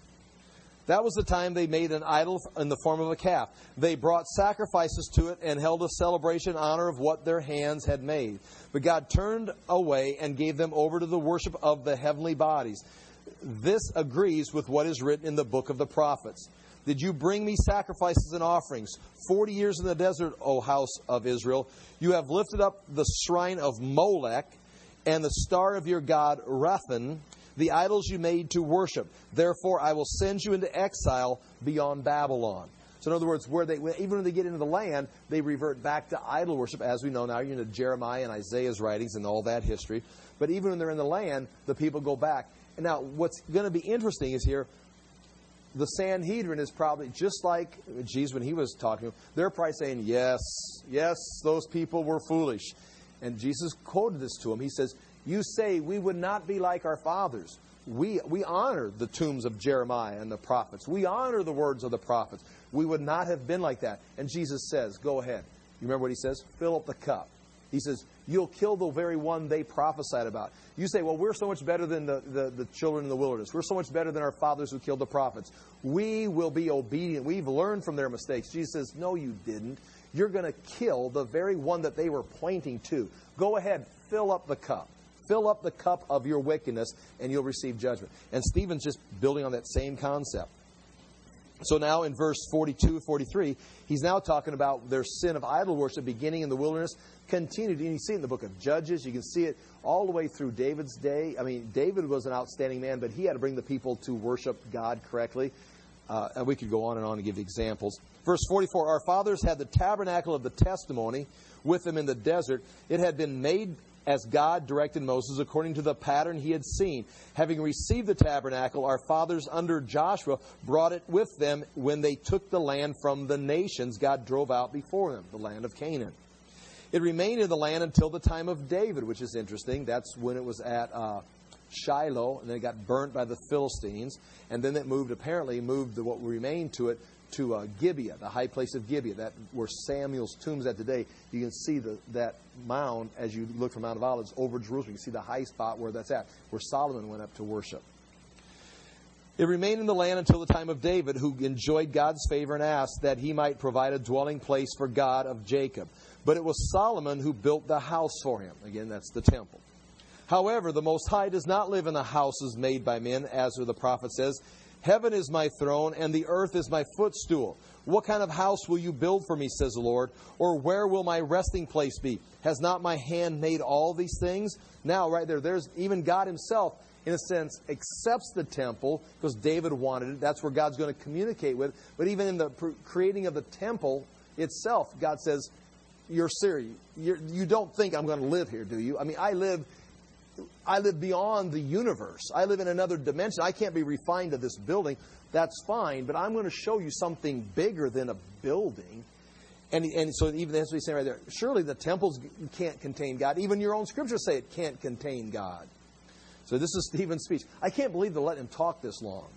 That was the time they made an idol in the form of a calf. They brought sacrifices to it and held a celebration in honor of what their hands had made. But God turned away and gave them over to the worship of the heavenly bodies. This agrees with what is written in the book of the prophets. Did you bring me sacrifices and offerings? Forty years in the desert, O house of Israel. You have lifted up the shrine of Molech and the star of your god Rephan, the idols you made to worship. Therefore, I will send you into exile beyond Babylon. So in other words, where they, even when they get into the land, they revert back to idol worship, as we know now. You're into Jeremiah and Isaiah's writings and all that history. But even when they're in the land, the people go back. And now, what's going to be interesting is here, the Sanhedrin is probably, just like Jesus when he was talking to them, they're probably saying, yes, yes, those people were foolish. And Jesus quoted this to them. He says, you say we would not be like our fathers. We, we honor the tombs of Jeremiah and the prophets. We honor the words of the prophets. We would not have been like that. And Jesus says, go ahead. You remember what he says? Fill up the cup. He says, you'll kill the very one they prophesied about. You say, well, we're so much better than the, the, the children in the wilderness. We're so much better than our fathers who killed the prophets. We will be obedient. We've learned from their mistakes. Jesus says, no, you didn't. You're going to kill the very one that they were pointing to. Go ahead, fill up the cup. Fill up the cup of your wickedness, and you'll receive judgment. And Stephen's just building on that same concept. So now in verse forty-two, forty-three, he's now talking about their sin of idol worship beginning in the wilderness, continued. And you see it in the book of Judges. You can see it all the way through David's day. I mean, David was an outstanding man, but he had to bring the people to worship God correctly. Uh, and we could go on and on and give examples. Verse forty-four, our fathers had the tabernacle of the testimony with them in the desert. It had been made as God directed Moses according to the pattern he had seen. Having received the tabernacle, our fathers under Joshua brought it with them when they took the land from the nations God drove out before them, the land of Canaan. It remained in the land until the time of David, which is interesting. That's when it was at uh, Shiloh, and then it got burnt by the Philistines. And then it moved, apparently moved the, what remained to it to uh, Gibeah, the high place of Gibeah, that where Samuel's tomb's at today. You can see the, that mound as you look from Mount of Olives over Jerusalem. You can see the high spot where that's at, where Solomon went up to worship. It remained in the land until the time of David, who enjoyed God's favor and asked that he might provide a dwelling place for God of Jacob. But it was Solomon who built the house for him. Again, that's the temple. However, the Most High does not live in the houses made by men, as the prophet says, heaven is my throne, and the earth is my footstool. What kind of house will you build for me, says the Lord? Or where will my resting place be? Has not my hand made all these things? Now, right there, there's even God himself, in a sense, accepts the temple, because David wanted it. That's where God's going to communicate with. But even in the creating of the temple itself, God says, you're serious. You're, you don't think I'm going to live here, do you? I mean, I live... I live beyond the universe. I live in another dimension. I can't be refined to this building. That's fine, but I'm going to show you something bigger than a building. And, and so even that's what he's saying right there. Surely the temples can't contain God. Even your own scriptures say it can't contain God. So this is Stephen's speech. I can't believe they let him talk this long.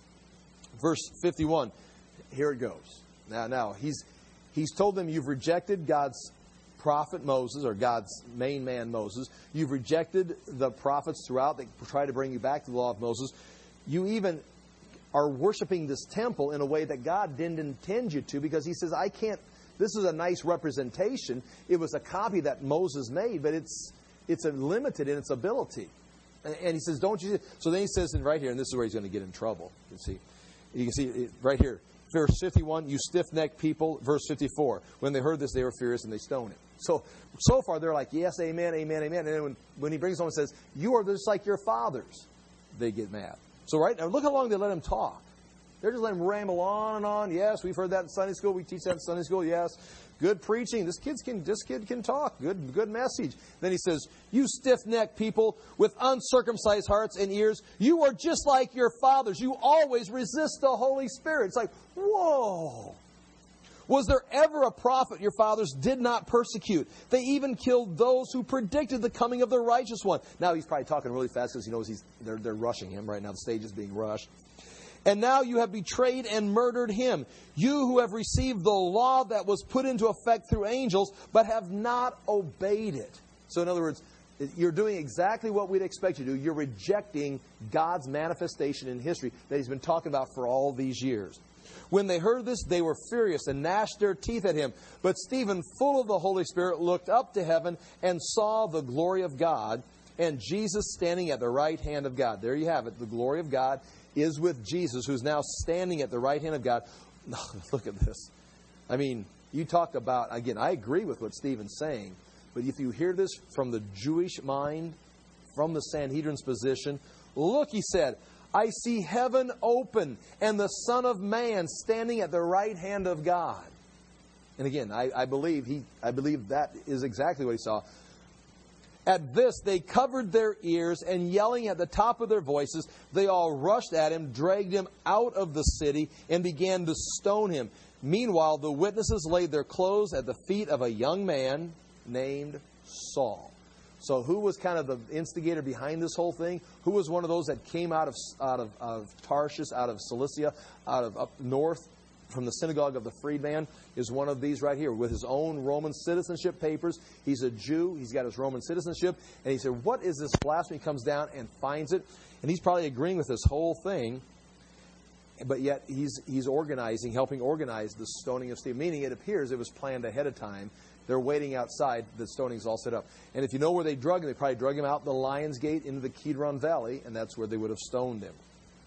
Verse fifty-one. Here it goes. Now, now he's he's told them, you've rejected God's prophet Moses, or God's main man Moses. You've rejected the prophets throughout that try to bring you back to the law of Moses. You even are worshiping this temple in a way that God didn't intend you to, because he says, I can't. This is a nice representation. It was a copy that Moses made, but it's it's limited in its ability. And, and he says, don't you? So then he says, in right here, and this is where he's going to get in trouble. You can see, you can see it right here. Verse fifty-one, you stiff-necked people. Verse fifty-four, when they heard this, they were furious and they stoned him. So, so far they're like, yes, amen, amen, amen. And then when, when he brings home and says, you are just like your fathers, they get mad. So right now, look how long they let him talk. They're just letting him ramble on and on. Yes, we've heard that in Sunday school. We teach that in Sunday school. Yes. Good preaching. This kid can, this kid can talk. Good, good message. Then he says, you stiff-necked people with uncircumcised hearts and ears, you are just like your fathers. You always resist the Holy Spirit. It's like, whoa. Was there ever a prophet your fathers did not persecute? They even killed those who predicted the coming of the righteous one. Now he's probably talking really fast because he knows he's they're, they're rushing him right now. The stage is being rushed. And now you have betrayed and murdered him. You who have received the law that was put into effect through angels, but have not obeyed it. So in other words, you're doing exactly what we'd expect you to do. You're rejecting God's manifestation in history that he's been talking about for all these years. When they heard this, they were furious and gnashed their teeth at him. But Stephen, full of the Holy Spirit, looked up to heaven and saw the glory of God and Jesus standing at the right hand of God. There you have it. The glory of God is with Jesus, who's now standing at the right hand of God. Look at this. I mean, you talk about, again, I agree with what Stephen's saying, but if you hear this from the Jewish mind, from the Sanhedrin's position, look, he said, I see heaven open and the Son of Man standing at the right hand of God. And again, I, I believe he, I believe that is exactly what he saw. At this, they covered their ears, and yelling at the top of their voices, they all rushed at him, dragged him out of the city, and began to stone him. Meanwhile, the witnesses laid their clothes at the feet of a young man named Saul. So who was kind of the instigator behind this whole thing? Who was one of those that came out of out of, of Tarshish, out of Cilicia, out of up north from the synagogue of the freedman? Is one of these right here with his own Roman citizenship papers. He's a Jew. He's got his Roman citizenship. And he said, what is this blasphemy? He comes down and finds it. And he's probably agreeing with this whole thing. But yet he's he's organizing, helping organize the stoning of Stephen. Meaning it appears it was planned ahead of time. They're waiting outside. The stoning's all set up. And if you know where they drug him, they probably drug him out the Lion's Gate into the Kidron Valley. And that's where they would have stoned him.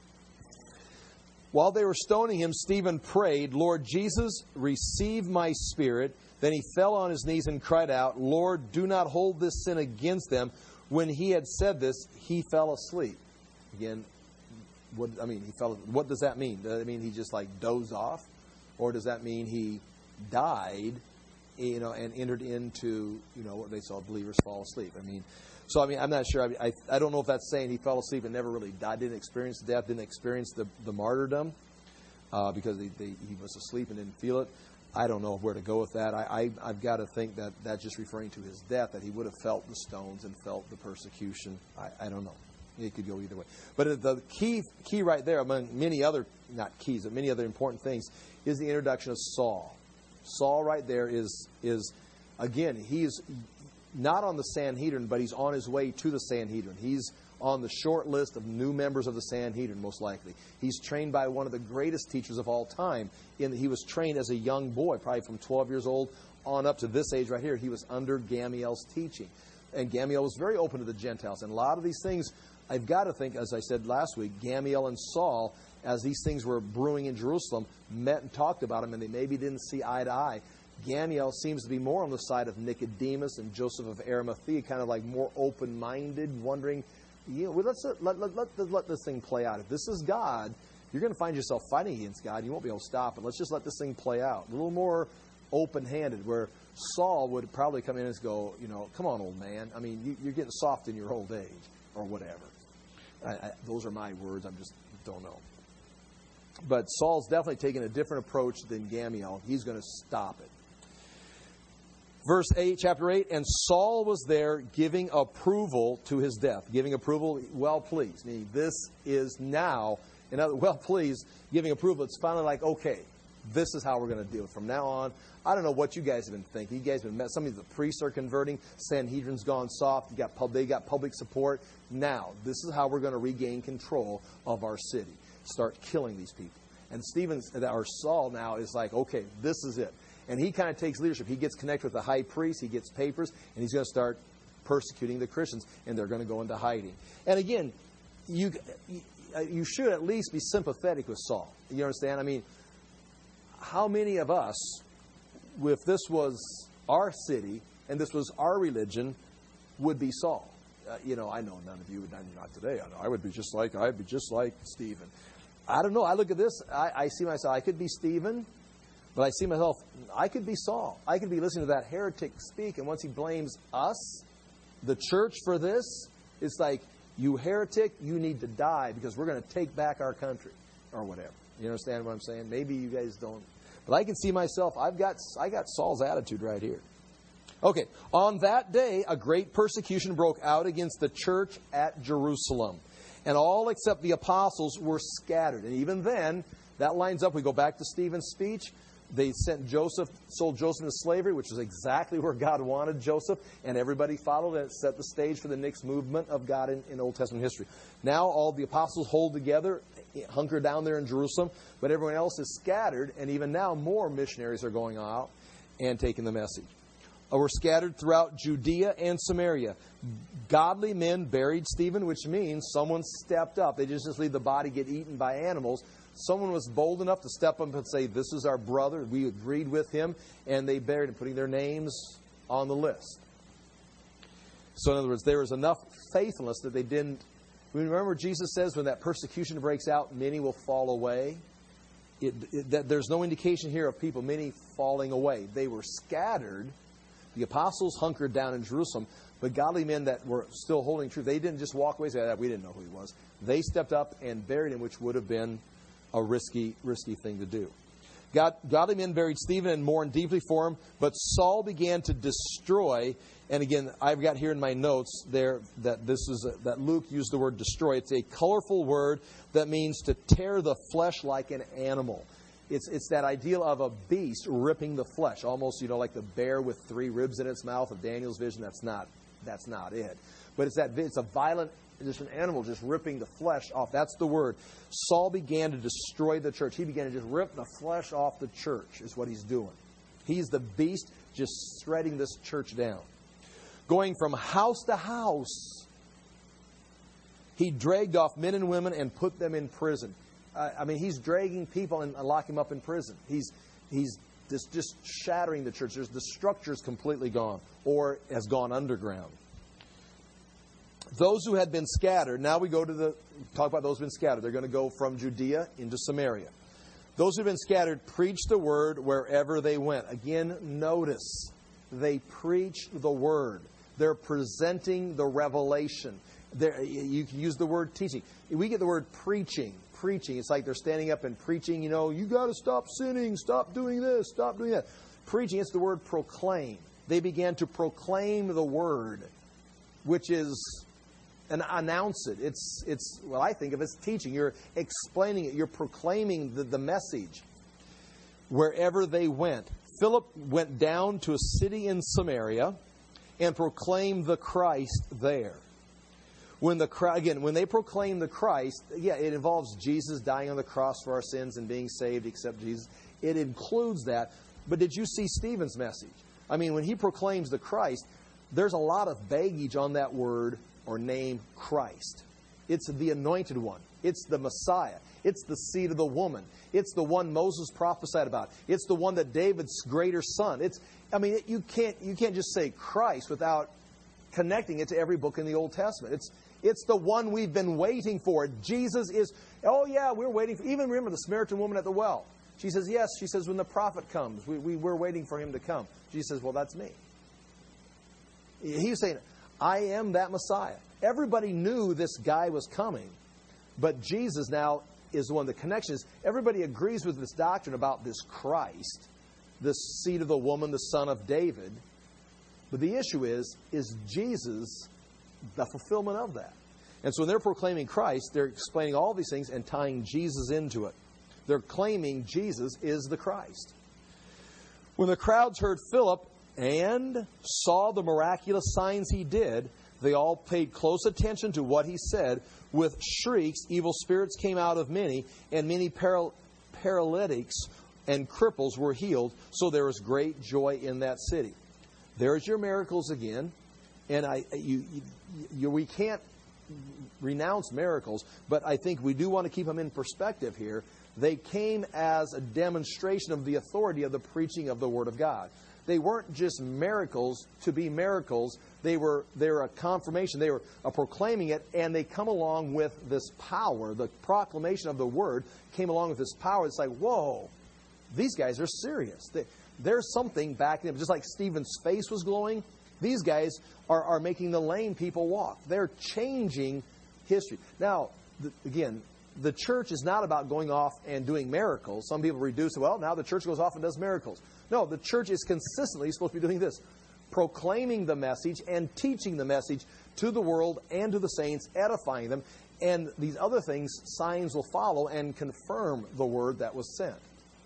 While they were stoning him, Stephen prayed, Lord Jesus, receive my spirit. Then he fell on his knees and cried out, Lord, do not hold this sin against them. When he had said this, he fell asleep. Again, what I mean, he fell. What does that mean? Does that mean he just like dozed off? Or does that mean he died, you know, and entered into, you know, what they saw believers fall asleep? I mean, so, I mean, I'm not sure. I, I, I don't know if that's saying he fell asleep and never really died, didn't experience death, didn't experience the, the martyrdom uh, because he, they, he was asleep and didn't feel it. I don't know where to go with that. I, I, I've got to think that that's just referring to his death, that he would have felt the stones and felt the persecution. I, I don't know. It could go either way. But the key key right there, among many other, not keys, but many other important things, is the introduction of Saul. Saul right there is, is again, he's not on the Sanhedrin, but he's on his way to the Sanhedrin. He's on the short list of new members of the Sanhedrin, most likely. He's trained by one of the greatest teachers of all time. In, he was trained as a young boy, probably from twelve years old on up to this age right here. He was under Gamaliel's teaching. And Gamaliel was very open to the Gentiles. And a lot of these things, I've got to think, as I said last week, Gamaliel and Saul, as these things were brewing in Jerusalem, met and talked about them, and they maybe didn't see eye to eye. Gamaliel seems to be more on the side of Nicodemus and Joseph of Arimathea, kind of like more open-minded, wondering, you know, well, let's let, let, let, let, let this thing play out. If this is God, you're going to find yourself fighting against God. You won't be able to stop it. Let's just let this thing play out. A little more open-handed, where Saul would probably come in and go, you know, come on, old man. I mean, you, you're getting soft in your old age, or whatever. I, I, those are my words. I just don't know. But Saul's definitely taking a different approach than Gamaliel. He's going to stop it. Verse eight, chapter eight, and Saul was there giving approval to his death. Giving approval, well pleased. Meaning this is now, in other well pleased, giving approval. It's finally like, okay, this is how we're going to deal from now on. I don't know what you guys have been thinking. You guys have been met. Some of the priests are converting. Sanhedrin's gone soft. You got pub, they got public support. Now, this is how we're going to regain control of our city. Start killing these people. And Stephen, or Saul now is like, okay, this is it. And he kind of takes leadership. He gets connected with the high priest. He gets papers. And he's going to start persecuting the Christians. And they're going to go into hiding. And again, you, you should at least be sympathetic with Saul. You understand? I mean, how many of us, if this was our city and this was our religion, would be Saul? Uh, you know, I know none of you would, not today. I know I would be just like, I'd be just like Stephen. I don't know. I look at this. I, I see myself. I could be Stephen, but I see myself. I could be Saul. I could be listening to that heretic speak, and once he blames us, the church, for this, it's like, you heretic, you need to die because we're going to take back our country, or whatever. You understand what I'm saying? Maybe you guys don't. But I can see myself. I've got I got Saul's attitude right here. Okay. On that day, a great persecution broke out against the church at Jerusalem. And all except the apostles were scattered. And even then, that lines up. We go back to Stephen's speech. They sent Joseph, sold Joseph into slavery, which was exactly where God wanted Joseph. And everybody followed, and it set the stage for the next movement of God in, in Old Testament history. Now all the apostles hold together, hunker down there in Jerusalem, but everyone else is scattered, and even now more missionaries are going out and taking the message. Uh, we're scattered throughout Judea and Samaria. Godly men buried Stephen, which means someone stepped up. They just, just leave the body get eaten by animals. Someone was bold enough to step up and say, this is our brother. We agreed with him, and they buried him, putting their names on the list. So in other words, there was enough faithfulness that they didn't. Remember, Jesus says when that persecution breaks out, many will fall away. It, it, that there's no indication here of people, many falling away. They were scattered. The apostles hunkered down in Jerusalem, but godly men that were still holding true, they didn't just walk away and say, that we didn't know who he was. They stepped up and buried him, which would have been a risky, risky thing to do. God, godly men buried Stephen and mourned deeply for him, but Saul began to destroy. And again, I've got here in my notes there that this is a, that Luke used the word destroy. It's a colorful word that means to tear the flesh like an animal. It's it's that ideal of a beast ripping the flesh, almost, you know, like the bear with three ribs in its mouth of Daniel's vision. That's not that's not it. But it's that it's a violent, just an animal just ripping the flesh off. That's the word. Saul began to destroy the church. He began to just rip the flesh off the church, is what he's doing. He's the beast just shredding this church down. Going from house to house, he dragged off men and women and put them in prison. Uh, I mean, he's dragging people and locking them up in prison. He's he's just, just shattering the church. There's, the structure's completely gone or has gone underground. Those who had been scattered, now we go to the, talk about those who have been scattered. They're going to go from Judea into Samaria. Those who have been scattered preached the word wherever they went. Again, notice, they preach the word. They're presenting the revelation. They're, you can use the word teaching. We get the word preaching. Preaching. It's like they're standing up and preaching, you know, you got to stop sinning, stop doing this, stop doing that. Preaching, it's the word proclaim. They began to proclaim the word, which is, and announce it. It's, it's well, I think of it as teaching. You're explaining it. You're proclaiming the, the message wherever they went. Philip went down to a city in Samaria and proclaimed the Christ there. When the again, when they proclaim the Christ, yeah, it involves Jesus dying on the cross for our sins and being saved, except Jesus. It includes that. But did you see Stephen's message? I mean, when he proclaims the Christ, there's a lot of baggage on that word or name Christ. It's the anointed one. It's the Messiah. It's the seed of the woman. It's the one Moses prophesied about. It's the one that David's greater son. It's, I mean, it, you can't you can't just say Christ without connecting it to every book in the Old Testament. It's It's the one we've been waiting for. Jesus is, oh yeah, we're waiting for, even remember the Samaritan woman at the well. She says, yes, she says, when the prophet comes, we, we, we're waiting for him to come. Jesus says, well, that's me. He's saying, I am that Messiah. Everybody knew this guy was coming, but Jesus now is the one. The connection is, everybody agrees with this doctrine about this Christ, this seed of the woman, the son of David. But the issue is, is Jesus the fulfillment of that? And so when they're proclaiming Christ, they're explaining all these things and tying Jesus into it. They're claiming Jesus is the Christ. When the crowds heard Philip and saw the miraculous signs he did, they all paid close attention to what he said. With shrieks, evil spirits came out of many, and many paral- paralytics and cripples were healed. So there was great joy in that city. There's your miracles again. And I, you, you, you, we can't renounce miracles, but I think we do want to keep them in perspective here. They came as a demonstration of the authority of the preaching of the Word of God. They weren't just miracles to be miracles. They were they were a confirmation. They were a proclaiming it, and they come along with this power. The proclamation of the Word came along with this power. It's like, whoa, these guys are serious. They, there's something back in them. Just like Stephen's face was glowing, these guys are, are making the lame people walk. They're changing history. Now, the, again, the church is not about going off and doing miracles. Some people reduce it, well, now the church goes off and does miracles. No, the church is consistently supposed to be doing this, proclaiming the message and teaching the message to the world and to the saints, edifying them. And these other things, signs will follow and confirm the word that was sent.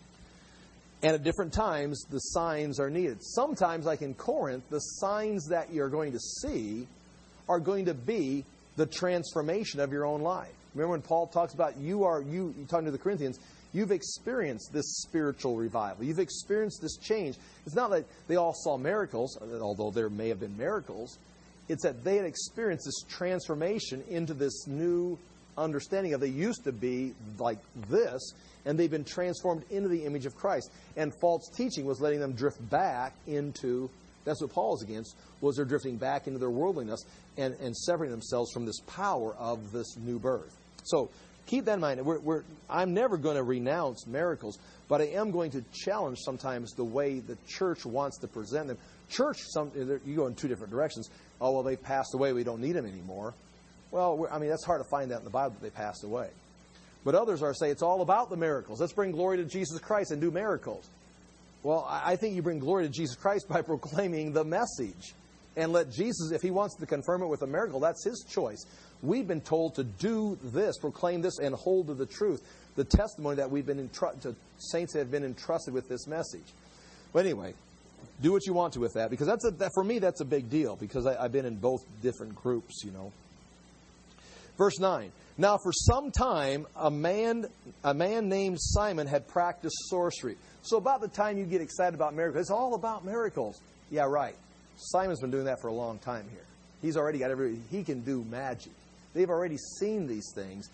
And at different times, the signs are needed. Sometimes, like in Corinth, the signs that you're going to see are going to be the transformation of your own life. Remember when Paul talks about you are, you, talking to the Corinthians, you've experienced this spiritual revival. You've experienced this change. It's not that they all saw miracles, although there may have been miracles. It's that they had experienced this transformation into this new understanding of they used to be like this, and they've been transformed into the image of Christ. And false teaching was letting them drift back into, that's what Paul is against, was they're drifting back into their worldliness and, and separating themselves from this power of this new birth. So keep that in mind. We're, we're, I'm never going to renounce miracles, but I am going to challenge sometimes the way the church wants to present them. Church, some, you go in two different directions. Oh, well, they passed away. We don't need them anymore. Well, I mean, that's hard to find that in the Bible that they passed away. But others are saying it's all about the miracles. Let's bring glory to Jesus Christ and do miracles. Well, I think you bring glory to Jesus Christ by proclaiming the message. And let Jesus, if He wants to confirm it with a miracle, that's His choice. We've been told to do this, proclaim this, and hold to the truth. The testimony that we've been entrusted, saints have been entrusted with this message. But anyway, do what you want to with that, because that's a, that, for me that's a big deal, because I, I've been in both different groups, you know. Verse nine. Now for some time, a man, a man named Simon had practiced sorcery. So about the time you get excited about miracles, it's all about miracles. Yeah, right. Simon's been doing that for a long time here. He's already got every, he can do magic. They've already seen these things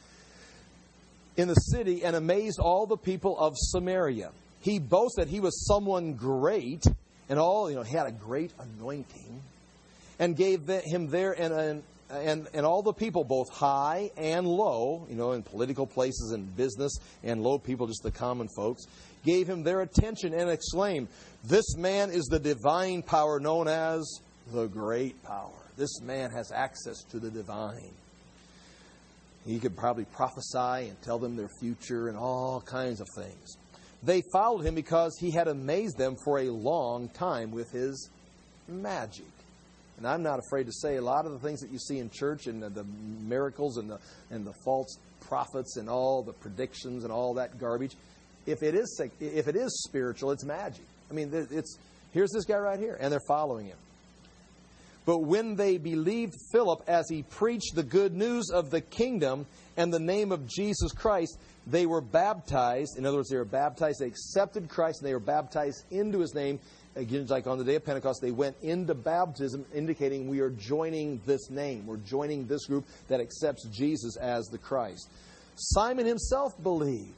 in the city and amazed all the people of Samaria. He boasted he was someone great and all, you know, he had a great anointing, and gave him there and, and And and all the people, both high and low, you know, in political places and business, and low people, just the common folks, gave him their attention and exclaimed, "This man is the divine power known as the great power." This man has access to the divine. He could probably prophesy and tell them their future and all kinds of things. They followed him because he had amazed them for a long time with his magic. And I'm not afraid to say a lot of the things that you see in church and the, the miracles and the and the false prophets and all the predictions and all that garbage, if it is if it is spiritual, it's magic. I mean, it's here's this guy right here, and they're following him. But when they believed Philip as he preached the good news of the kingdom and the name of Jesus Christ, they were baptized. In other words, they were baptized. They accepted Christ, and they were baptized into His name. Again, like on the day of Pentecost, they went into baptism, indicating we are joining this name. We're joining this group that accepts Jesus as the Christ. Simon himself believed.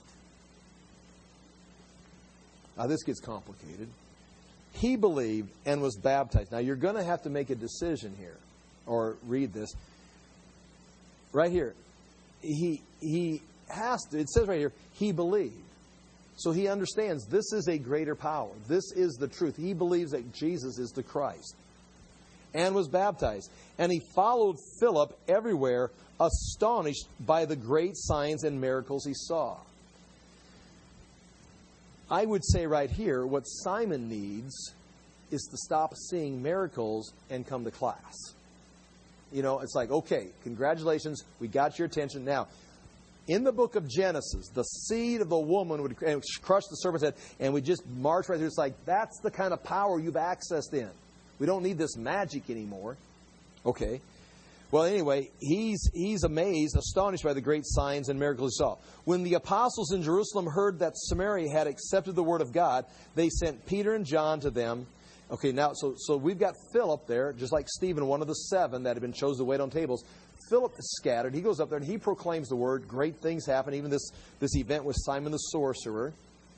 Now, this gets complicated. He believed and was baptized. Now, you're going to have to make a decision here, or read this. Right here. He, he has to, it says right here, he believed. So he understands this is a greater power. This is the truth. He believes that Jesus is the Christ. And was baptized. And he followed Philip everywhere, astonished by the great signs and miracles he saw. I would say right here, what Simon needs is to stop seeing miracles and come to class. You know, it's like, okay, congratulations, we got your attention. Now, in the book of Genesis, the seed of the woman would crush the serpent's head, and we just march right through. It's like, that's the kind of power you've accessed in. We don't need this magic anymore. Okay. Well, anyway, he's he's amazed, astonished by the great signs and miracles he saw. When the apostles in Jerusalem heard that Samaria had accepted the word of God, they sent Peter and John to them. Okay, now, so so we've got Philip there, just like Stephen, one of the seven that had been chosen to wait on tables. Philip is scattered. He goes up there and he proclaims the word. Great things happen. Even this, this event with Simon the sorcerer.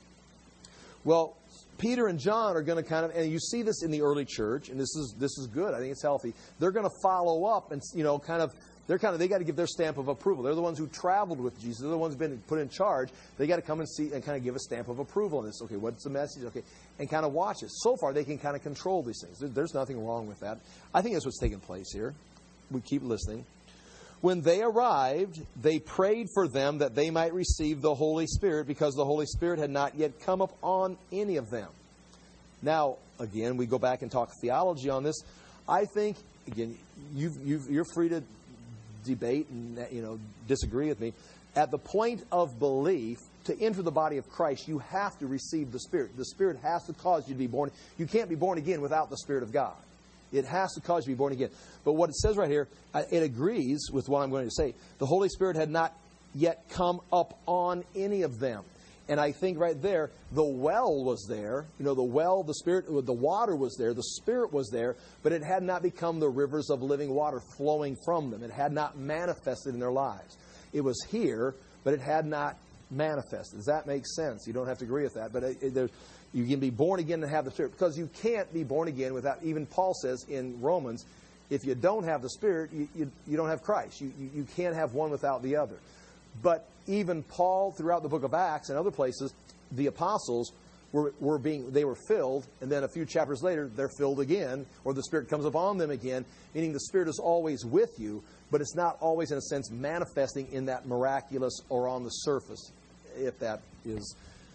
Well, Peter and John are going to kind of, and you see this in the early church, and this is this is good. I think it's healthy. They're going to follow up and, you know, kind of, they're kind of, they got to give their stamp of approval. They're the ones who traveled with Jesus. They're the ones who've been put in charge. They got to come and see and kind of give a stamp of approval on this. Okay, what's the message? Okay, and kind of watch it. So far, they can kind of control these things. There, there's nothing wrong with that. I think that's what's taking place here. We keep listening. When they arrived, they prayed for them that they might receive the Holy Spirit, because the Holy Spirit had not yet come upon any of them. Now, again, we go back and talk theology on this. I think, again, you've, you've, you're free to debate and, you know, disagree with me. At the point of belief, to enter the body of Christ, you have to receive the Spirit. The Spirit has to cause you to be born. You can't be born again without the Spirit of God. It has to cause you to be born again. But what it says right here, it agrees with what I'm going to say. The Holy Spirit had not yet come up on any of them. And I think right there, the well was there. You know, the well, the Spirit, the water was there. The Spirit was there. But it had not become the rivers of living water flowing from them. It had not manifested in their lives. It was here, but it had not manifested. Does that make sense? You don't have to agree with that. But it, it, there's, you can be born again and have the Spirit. Because you can't be born again without, even Paul says in Romans, if you don't have the Spirit, you, you, you don't have Christ. You, you, you can't have one without the other. But even Paul, throughout the book of Acts and other places, the apostles were, were being, they were filled, and then a few chapters later, they're filled again, or the Spirit comes upon them again, meaning the Spirit is always with you, but it's not always, in a sense, manifesting in that miraculous or on the surface, if that is...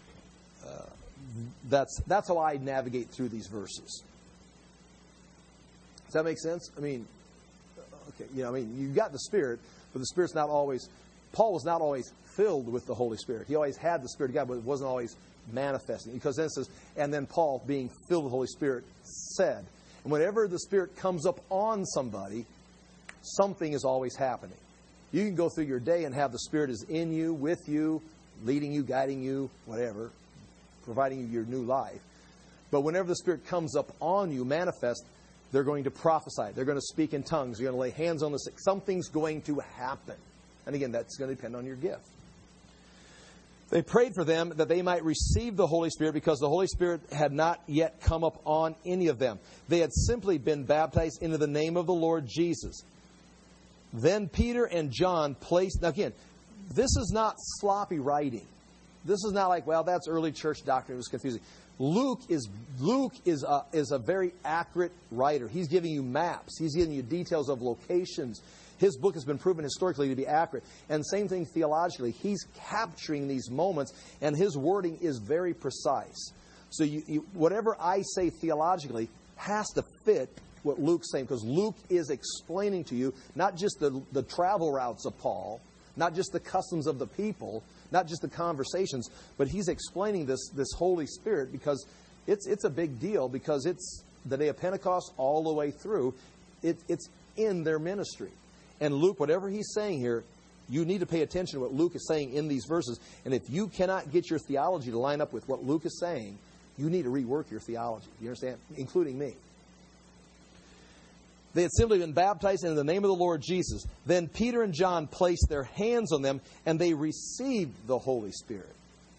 Uh, That's that's how I navigate through these verses. Does that make sense? I mean, okay, you know, I mean, you've got the Spirit, but the Spirit's not always. Paul was not always filled with the Holy Spirit. He always had the Spirit of God, but it wasn't always manifesting. Because then it says, and then Paul, being filled with the Holy Spirit, said, and whenever the Spirit comes up on somebody, something is always happening. You can go through your day and have the Spirit is in you, with you, leading you, guiding you, whatever, providing you your new life. But whenever the Spirit comes up on you, manifest, they're going to prophesy. They're going to speak in tongues. You're going to lay hands on the sick. Something's going to happen. And again, that's going to depend on your gift. They prayed for them that they might receive the Holy Spirit, because the Holy Spirit had not yet come up on any of them. They had simply been baptized into the name of the Lord Jesus. Then Peter and John placed... Now again, this is not sloppy writing. This is not like, well, that's early church doctrine. It was confusing. Luke is Luke is a, is a very accurate writer. He's giving you maps. He's giving you details of locations. His book has been proven historically to be accurate. And same thing theologically. He's capturing these moments, and his wording is very precise. So you, you, whatever I say theologically has to fit what Luke's saying, because Luke is explaining to you not just the, the travel routes of Paul, not just the customs of the people, not just the conversations, but he's explaining this, this Holy Spirit, because it's it's a big deal, because it's the day of Pentecost all the way through. It, it's in their ministry. And Luke, whatever he's saying here, you need to pay attention to what Luke is saying in these verses. And if you cannot get your theology to line up with what Luke is saying, you need to rework your theology. You understand? Including me. They had simply been baptized in the name of the Lord Jesus. Then Peter and John placed their hands on them, and they received the Holy Spirit.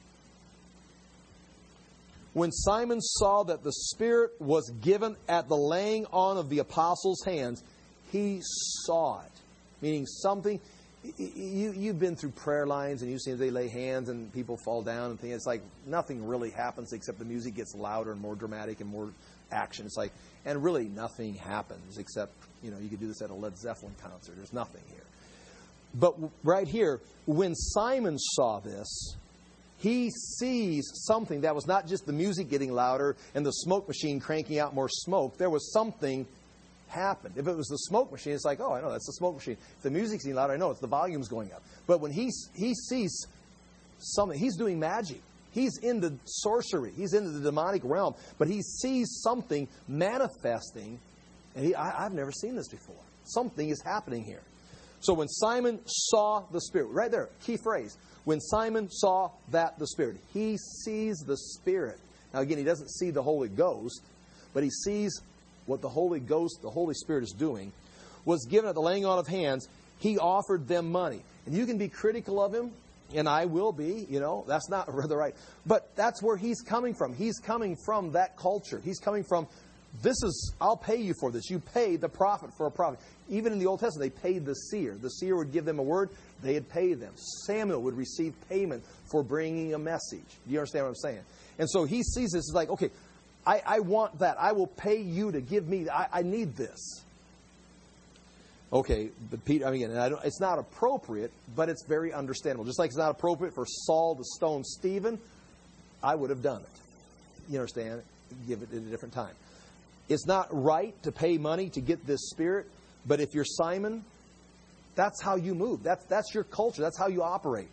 When Simon saw that the Spirit was given at the laying on of the apostles' hands, he saw it. Meaning something... You, you've been through prayer lines, and you've seen they lay hands and people fall down and things. It's like nothing really happens except the music gets louder and more dramatic and more action. It's like, and really nothing happens except, you know, you could do this at a Led Zeppelin concert. There's nothing here. But right here, when Simon saw this, he sees something that was not just the music getting louder and the smoke machine cranking out more smoke. There was something happened. If it was the smoke machine, it's like, oh, I know, that's the smoke machine. If the music's getting louder, I know, it's the volume's going up. But when he, he sees something, he's doing magic. He's into sorcery. He's into the demonic realm. But he sees something manifesting, and he, I, I've never seen this before. Something is happening here. So when Simon saw the Spirit, right there, key phrase, when Simon saw that the Spirit, he sees the Spirit. Now again, he doesn't see the Holy Ghost, but he sees what the Holy Ghost, the Holy Spirit is doing, was given at the laying on of hands. He offered them money. And you can be critical of him, and I will be, you know, that's not rather right. But that's where he's coming from. He's coming from that culture. He's coming from, this is, I'll pay you for this. You pay the prophet for a prophet. Even in the Old Testament, they paid the seer. The seer would give them a word. They had paid them. Samuel would receive payment for bringing a message. Do you understand what I'm saying? And so he sees this as like, okay, I, I want that. I will pay you to give me. I, I need this. Okay, but Peter, I mean, again, I don't, it's not appropriate, but it's very understandable. Just like it's not appropriate for Saul to stone Stephen, I would have done it. You understand? Give it at a different time. It's not right to pay money to get this Spirit, but if you're Simon, that's how you move. That's, that's your culture. That's how you operate.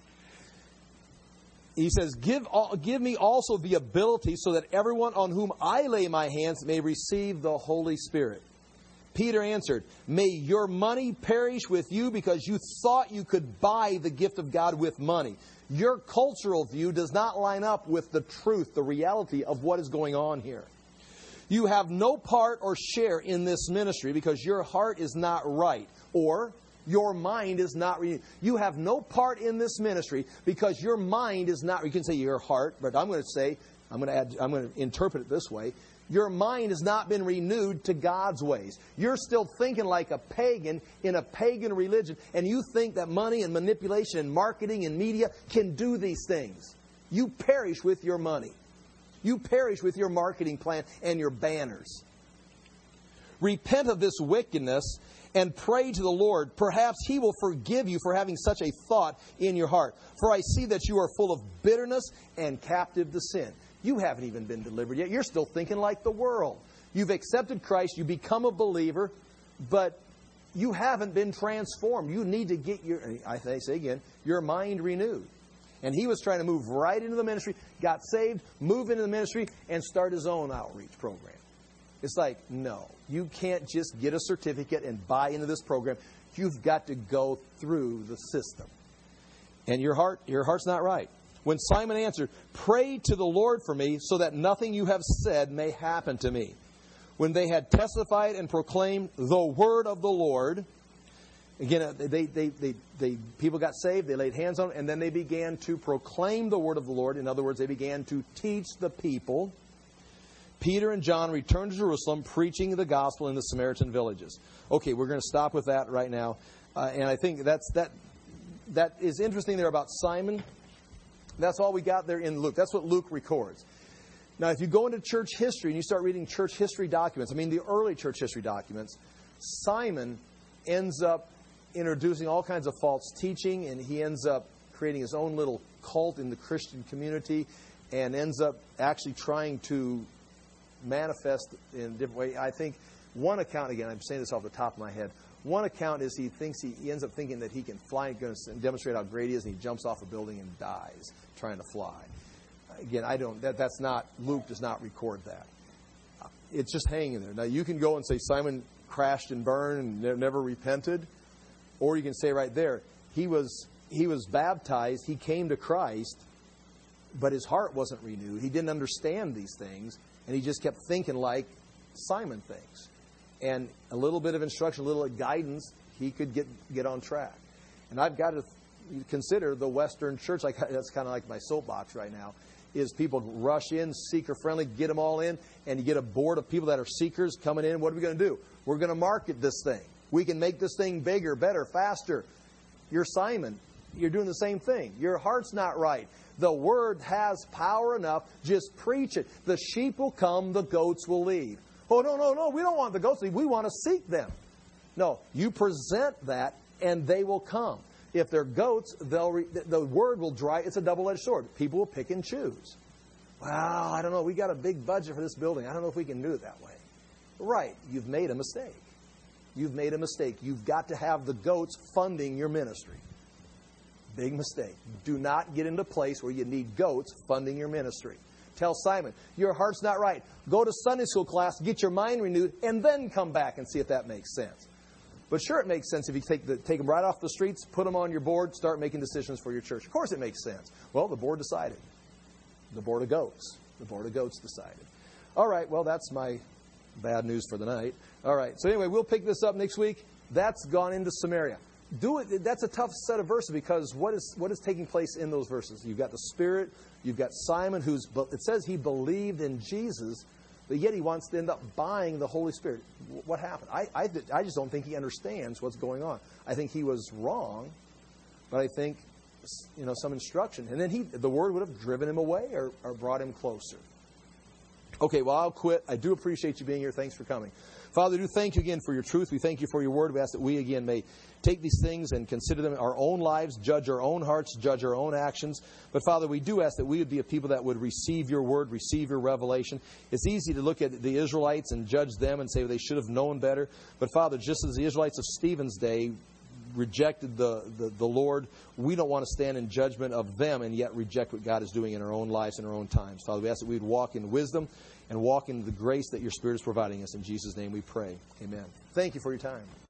He says, give, give me also the ability so that everyone on whom I lay my hands may receive the Holy Spirit. Peter answered, may your money perish with you because you thought you could buy the gift of God with money. Your cultural view does not line up with the truth, the reality of what is going on here. You have no part or share in this ministry because your heart is not right, or your mind is not renewed. You have no part in this ministry because your mind is not. You can say your heart, but I'm going to say, I'm going to add, I'm going to interpret it this way. Your mind has not been renewed to God's ways. You're still thinking like a pagan in a pagan religion, and you think that money and manipulation and marketing and media can do these things. You perish with your money. You perish with your marketing plan and your banners. Repent of this wickedness and pray to the Lord. Perhaps He will forgive you for having such a thought in your heart. For I see that you are full of bitterness and captive to sin. You haven't even been delivered yet. You're still thinking like the world. You've accepted Christ. You become a believer, but you haven't been transformed. You need to get your, I say again, your mind renewed. And he was trying to move right into the ministry, got saved, move into the ministry, and start his own outreach program. It's like, no, you can't just get a certificate and buy into this program. You've got to go through the system. And your heart, your heart's not right. When Simon answered, pray to the Lord for me so that nothing you have said may happen to me. When they had testified and proclaimed the word of the Lord, again, they, they, they, they, people got saved, they laid hands on them, and then they began to proclaim the word of the Lord. In other words, they began to teach the people. Peter and John returned to Jerusalem, preaching the gospel in the Samaritan villages. Okay, we're going to stop with that right now. Uh, and I think that's that. that is interesting there about Simon. That's all we got there in Luke. That's what Luke records. Now, if you go into church history and you start reading church history documents, I mean the early church history documents, Simon ends up introducing all kinds of false teaching, and he ends up creating his own little cult in the Christian community, and ends up actually trying to manifest in a different way. I think one account, again, I'm saying this off the top of my head, one account is he thinks he, he ends up thinking that he can fly and demonstrate how great he is, and he jumps off a building and dies trying to fly. Again, I don't. That, that's not. Luke does not record that. It's just hanging there. Now you can go and say Simon crashed and burned and never repented, or you can say right there he was he was baptized, he came to Christ, but his heart wasn't renewed. He didn't understand these things, and he just kept thinking like Simon thinks. And a little bit of instruction, a little guidance, he could get get on track. And I've got to consider the Western church, like that's kind of like my soapbox right now, is people rush in, seeker-friendly, get them all in, and you get a board of people that are seekers coming in. What are we going to do? We're going to market this thing. We can make this thing bigger, better, faster. You're Simon. You're doing the same thing. Your heart's not right. The Word has power enough. Just preach it. The sheep will come, the goats will leave. Oh, no, no, no, we don't want the goats to leave. We want to seek them. No, you present that, and they will come. If they're goats, they'll re, the word will dry. It's a double-edged sword. People will pick and choose. Well, I don't know. We got a big budget for this building. I don't know if we can do it that way. Right. You've made a mistake. You've made a mistake. You've got to have the goats funding your ministry. Big mistake. Do not get into a place where you need goats funding your ministry. Tell Simon, your heart's not right. Go to Sunday school class, get your mind renewed, and then come back and see if that makes sense. But sure, it makes sense if you take, the, take them right off the streets, put them on your board, start making decisions for your church. Of course it makes sense. Well, the board decided. The board of goats. The board of goats decided. All right, well, that's my bad news for the night. All right, so anyway, we'll pick this up next week. That's gone into Samaria. Do it. That's a tough set of verses because what is what is taking place in those verses? You've got the Spirit. You've got Simon, who's it says he believed in Jesus, but yet he wants to end up buying the Holy Spirit. What happened? I I, I just don't think he understands what's going on. I think he was wrong, but I think you know some instruction, and then he the word would have driven him away or, or brought him closer. Okay, well, I'll quit. I do appreciate you being here. Thanks for coming. Father, we do thank you again for your truth. We thank you for your word. We ask that we, again, may take these things and consider them in our own lives, judge our own hearts, judge our own actions. But, Father, we do ask that we would be a people that would receive your word, receive your revelation. It's easy to look at the Israelites and judge them and say well, they should have known better. But, Father, just as the Israelites of Stephen's day rejected the, the, the Lord, we don't want to stand in judgment of them and yet reject what God is doing in our own lives and our own times. Father, we ask that we would walk in wisdom and walk in the grace that your Spirit is providing us. In Jesus' name we pray. Amen. Thank you for your time.